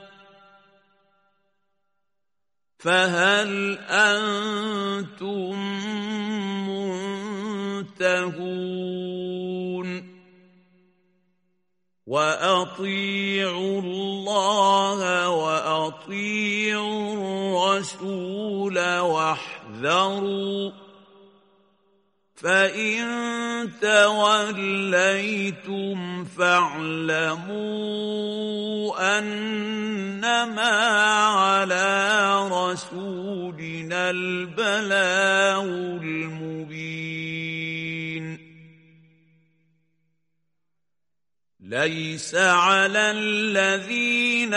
فهل أنتم منتهون وأطيعوا الله وأطيعوا الرسول واحذروا فإن توليتم فاعلموا أنما على رسولنا البلاغ المبين ليس على الذين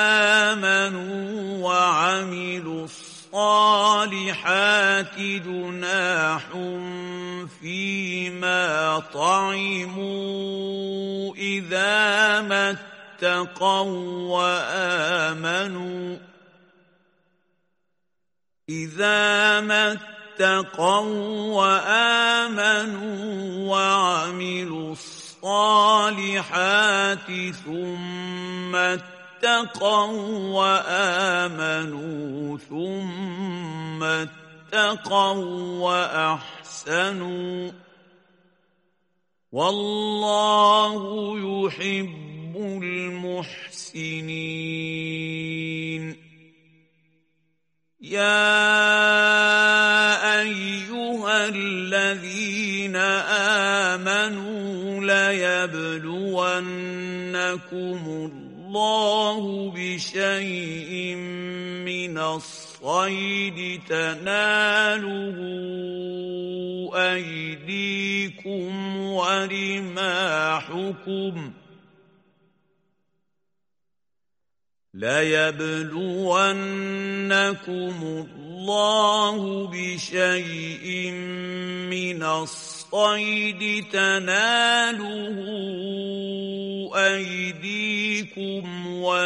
آمنوا وعملوا الصالحات جناح فيما طعموا إذا ما اتقوا وآمنوا إذا ما اتقوا وآمنوا وعملوا الصالحات ثم اتقوا وآمنوا ثم اتقوا وأحسنوا والله يحب المحسنين يا أيها الذين آمنوا ليبلونكم الله بشيء من الصيد تناله أيديكم ورماحكم ليبلونكم الله بشيء من الصيد تناله أيديكم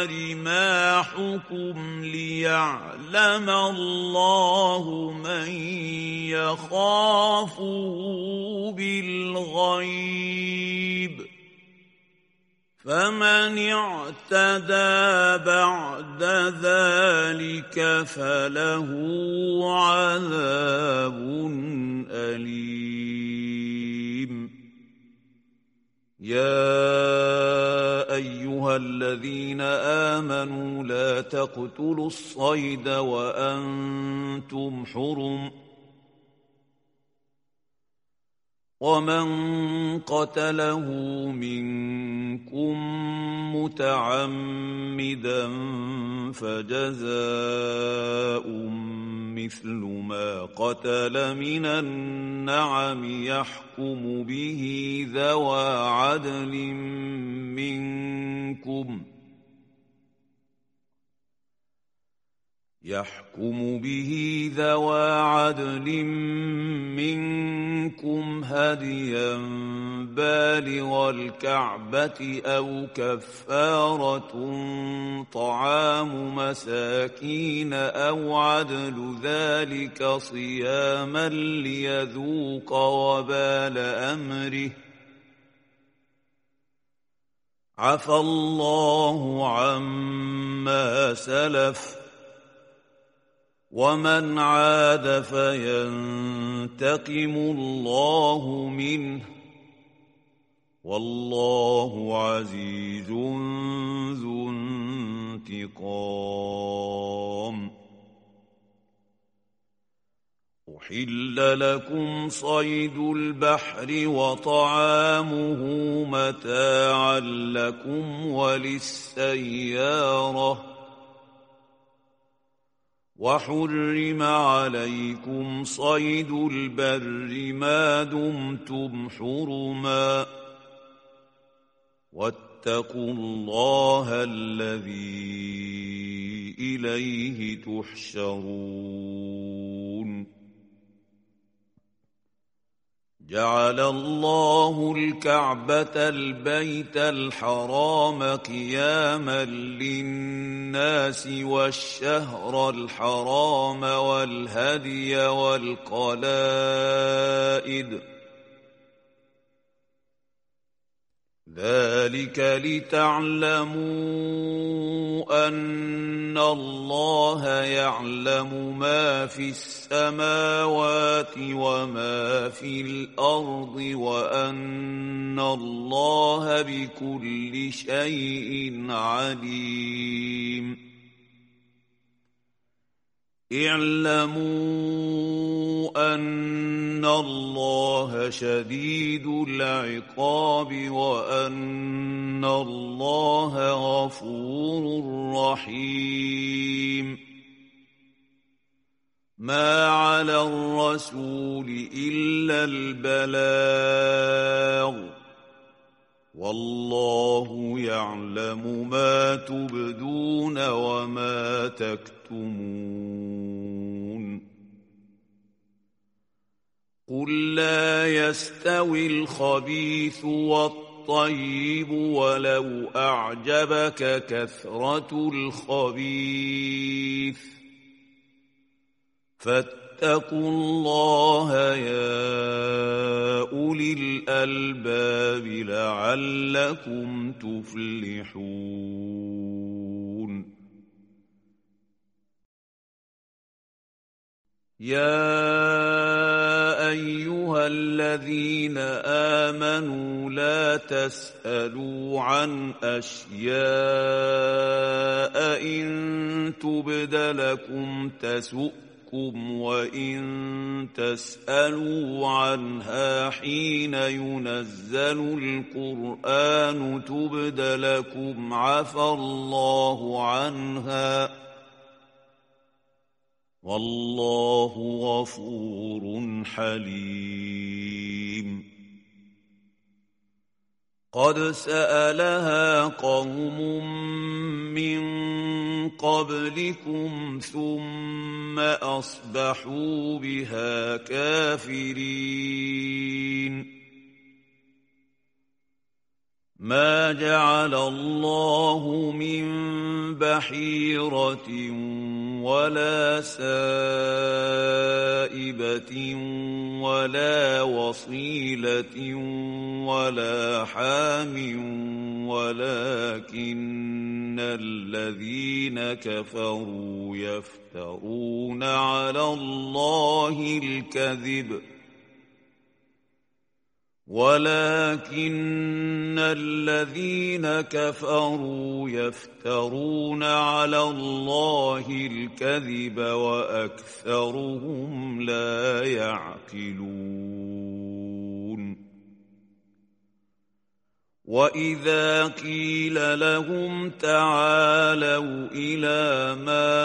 ورماحكم ليعلم الله من يخافه بالغيب فمن اعتدى بعد ذلك فله عذاب أليم. يا أيها الذين آمنوا لا تقتلوا الصيد وأنتم حرم، ومن قتله منكم متعمدا فجزاء مثل ما قتل من النعم يحكم به ذوى عدل منكم يحكم به ذوى عدل منكم هديا بالغ الكعبة أو كفارة طعام مساكين أو عدل ذلك صياما ليذوق وبال أمره. عفى الله عما سلف، ومن عاد فينتقم الله منه، والله عزيز ذو انتقام. أحل لكم صيد البحر وطعامه متاعا لكم وللسيارة، وحرم عليكم صيد البر ما دمتم حرما، واتقوا الله الذي إليه تحشرون. جعل الله الكعبة البيت الحرام قياما للناس والشهر الحرام والهدي والقلائد، ذلك لتعلموا أن الله يعلم ما في السماوات وما في الأرض، وأن الله بكل شيء عليم. اعلموا أن الله شديد العقاب، وأن الله غفور رحيم. ما على الرسول إلا البلاغ، والله يعلم ما تبدون وما تكتمون. قل لا يستوي الخبيث والطيب ولو أعجبك كثرة الخبيث، فاتقوا الله يا أولي الألباب لعلكم تفلحون. يا أيها الذين آمنوا لا تسألوا عن أشياء إن تبد لكم تسؤكم، وإن تسألوا عنها حين ينزل القرآن تبد لكم عفى الله عنها، والله غفور حليم. قد سألها قوم من قبلكم ثم أصبحوا بها كافرين. ما جعل الله من بحيرة ولا سائبة ولا وصيلة ولا حام ولكن الذين كفروا يفترون على الله الكذب ولكن الذين كفروا يفترون على الله الكذب وأكثرهم لا يعقلون وإذا قيل لهم تعالوا إلى ما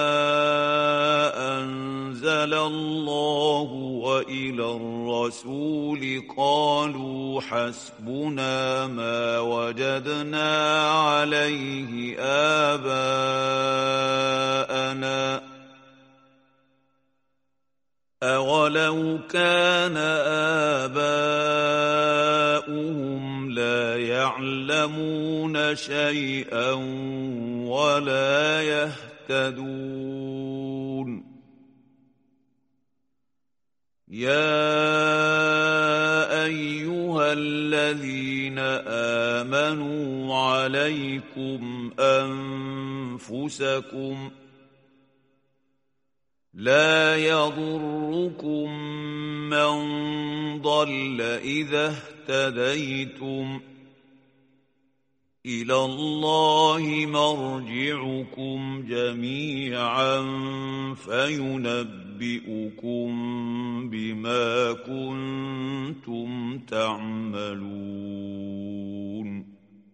أنزل الله وإلى الرسول قالوا حسبنا ما وجدنا عليه آباءنا أولو كان آباؤهم لا يعلمون شيئا ولا يهتدون يا أيها الذين آمنوا عليكم أنفسكم لا يضركم من ضل إذا اهتديتم إلى الله مرجعكم جميعا فينبئكم بما كنتم تعملون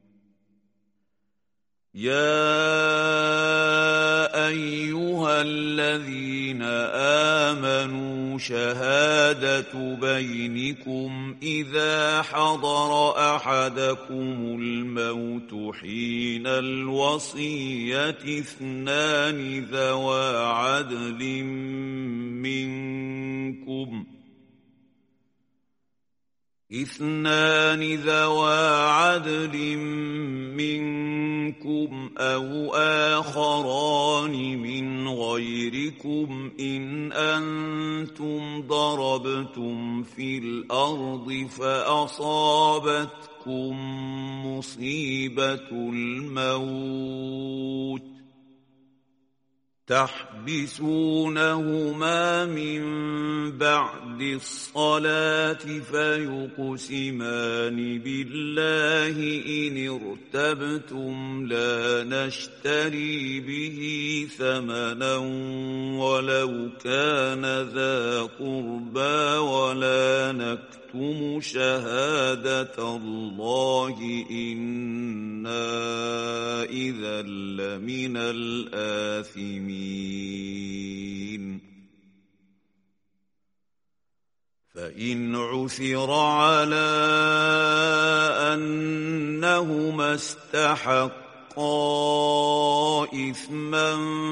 يا أيها الذين آمنوا شهادة بينكم إذا حضر أحدكم الموت حين الوصية اثنان ذوى عدل منكم اثنان ذوى عدل منكم أو آخران من غيركم إن أنتم ضربتم في الأرض فأصابتكم مصيبة الموت تحبسونهما من بعد الصلاة فيقسمان بالله إن ارتبتم لا نشتري به ثمنا ولو كان ذا قربى ولا نكتم شهادة الله إنا إذا لمن الآثمين فإن عثر على أنهما استحقا إثما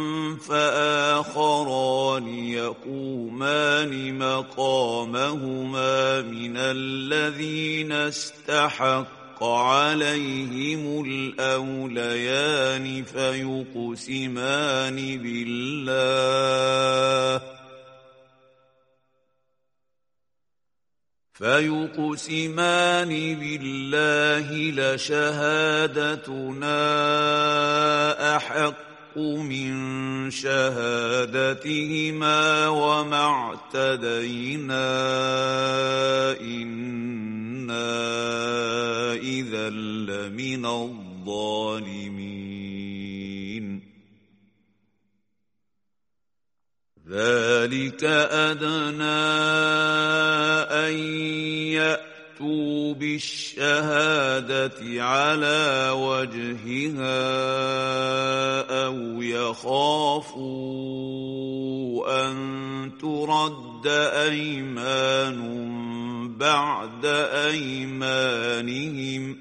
فآخران يقومان مقامهما من الذين استحق عليهم الأوليان فيقسمان بالله فيقسمان بالله لشهادتنا أحق من شهادتهما وما اعتدينا إنا إذا لمن الظالمين ذلك أدنى أن يأتوا بالشهادة على وجهها أو يخافوا أن ترد أيمان بعد أيمانهم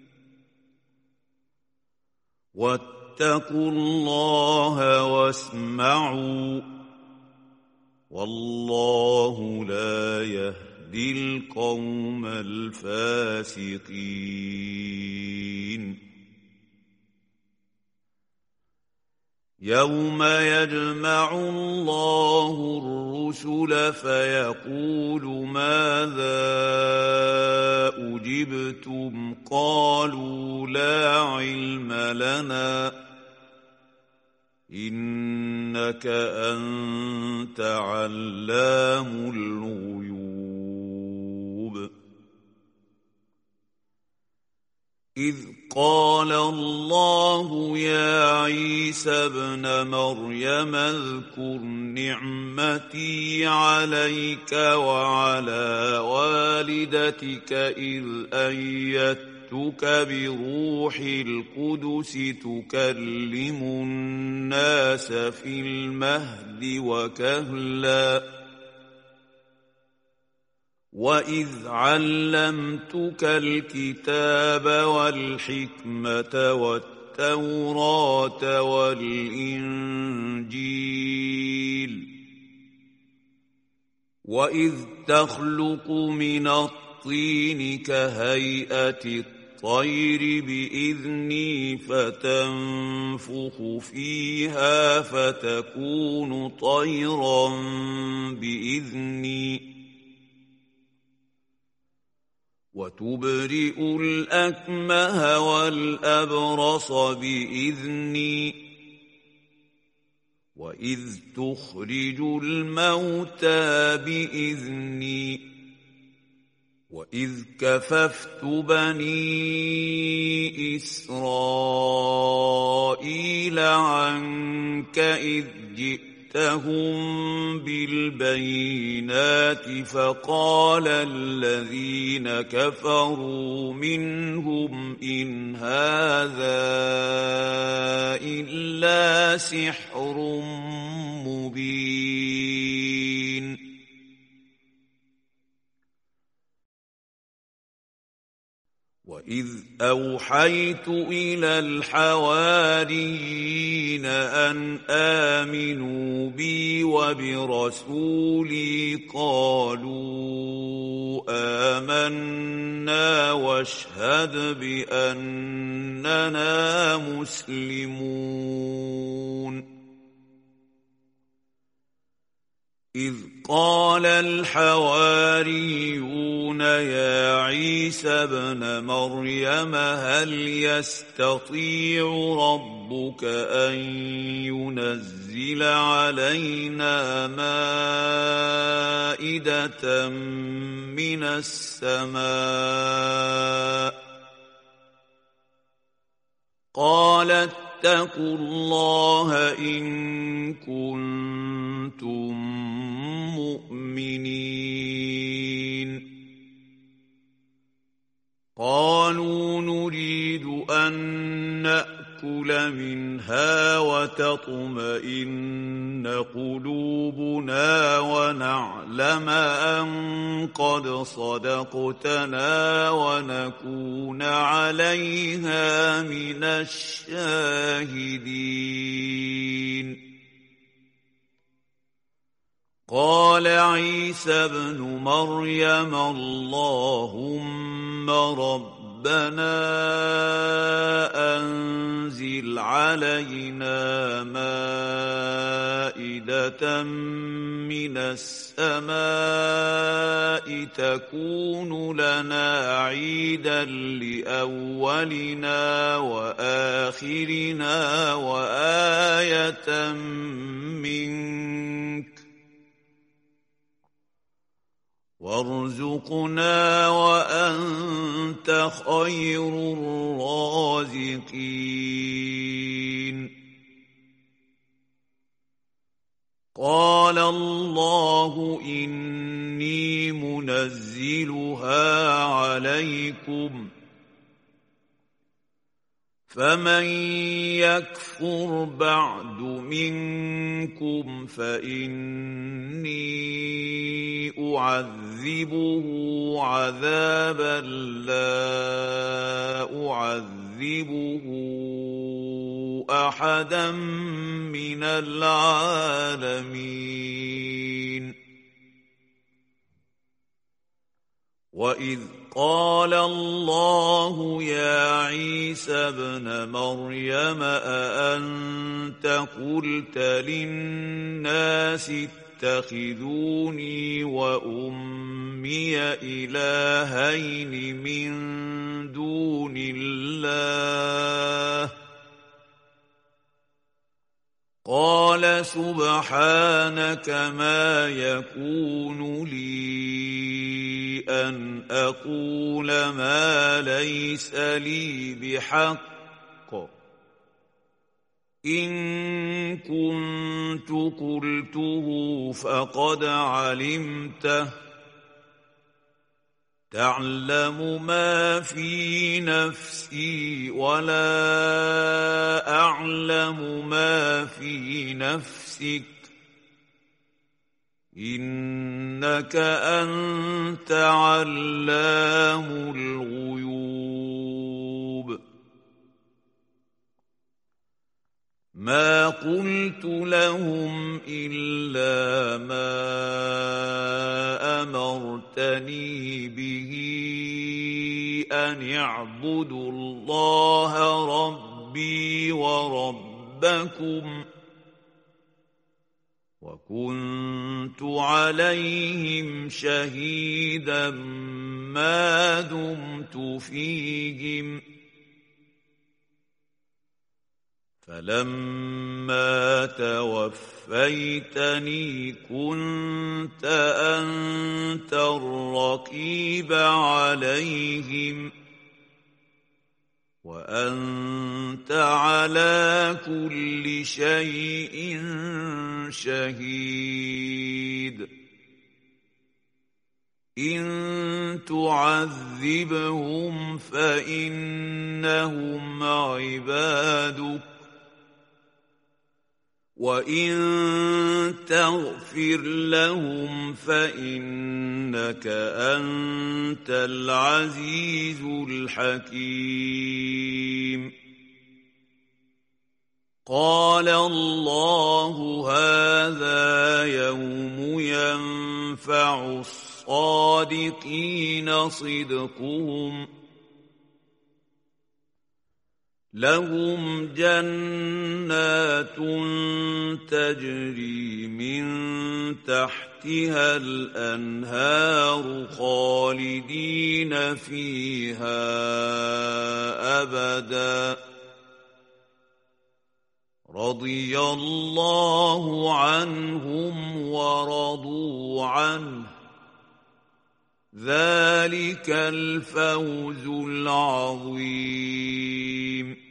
واتقوا الله واسمعوا والله لا يهدي يهدي القوم الفاسقين يوم يجمع الله الرسل فيقول ماذا أجبتم قالوا لا علم لنا إنك أنت علام الغيوب إذ قال الله يا عيسى ابن مريم اذكر نعمتي عليك وعلى والدتك إذ أيدتك بروح القدس تكلم الناس في المهد وكهلا وإذ علمتك الكتاب والحكمة والتوراة والإنجيل وإذ تخلق من الطين كهيئة الطير بإذني فتنفخ فيها فتكون طيرا بإذني وتبرئ الأكمه والأبرص بإذني وإذ تخرج الموتى بإذني وإذ كففت بني إسرائيل عنك إذ جئت جئتهم بالبينات فقال الذين كفروا منهم إن هذا إلا سحر مبين وإذ أوحيت إلى الحواريين أن آمنوا بي وبرسولي قالوا آمنا واشهد بأننا مسلمون إذ قال الحواريون يا عيسى ابن مريم هل يستطيع ربك أن ينزل علينا مائدة من السماء قال اتقوا الله إن كنتم مؤمنين قالوا نريد أن نأكل منها وتطمئن قلوبنا ونعلم أن قد صدقتنا ونكون عليها من الشاهدين قال عيسى ابن مريم اللهم ربنا أنزل علينا مائدة من السماء تكون لنا عيدا لأولنا وآخرنا وآية منك وارزقنا وأنت خير الرازقين قال الله إني منزلها عليكم فمن يكفر بعد منكم فإني أعذبه عذابا لا أعذبه أحدا من العالمين وإذ قال الله يا عيسى ابن مريم أأنت قلت للناس اتخذوني وأمي إلهين من دون الله قال سبحانك ما يكون لي أن أقول ما ليس لي بحق إن كنت قلته فقد علمته تعلم ما في نفسي ولا أعلم ما في نفسك إنك أنت علام الغيوب ما قلت لهم إلا ما أمرتني به أن اعبدوا الله ربي وربكم وكنت عليهم شهيدا ما دمت فيهم فلما توفيتني كنت أنت الرقيب عليهم وأنت على كل شيء شهيد إن تعذبهم فإنهم عبادك وإن تغفر لهم فإنك أنت العزيز الحكيم قال الله هذا يوم ينفع الصادقين صدقهم لهم جنات تجري من تحتها الأنهار خالدين فيها أبدا رضي الله عنهم ورضوا عنه ذلك الفوز العظيم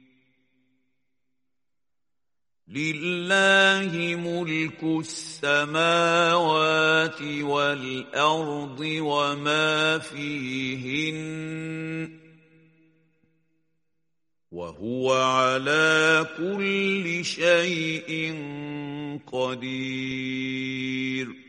لله ملك السماوات والأرض وما فيهن وهو على كل شيء قدير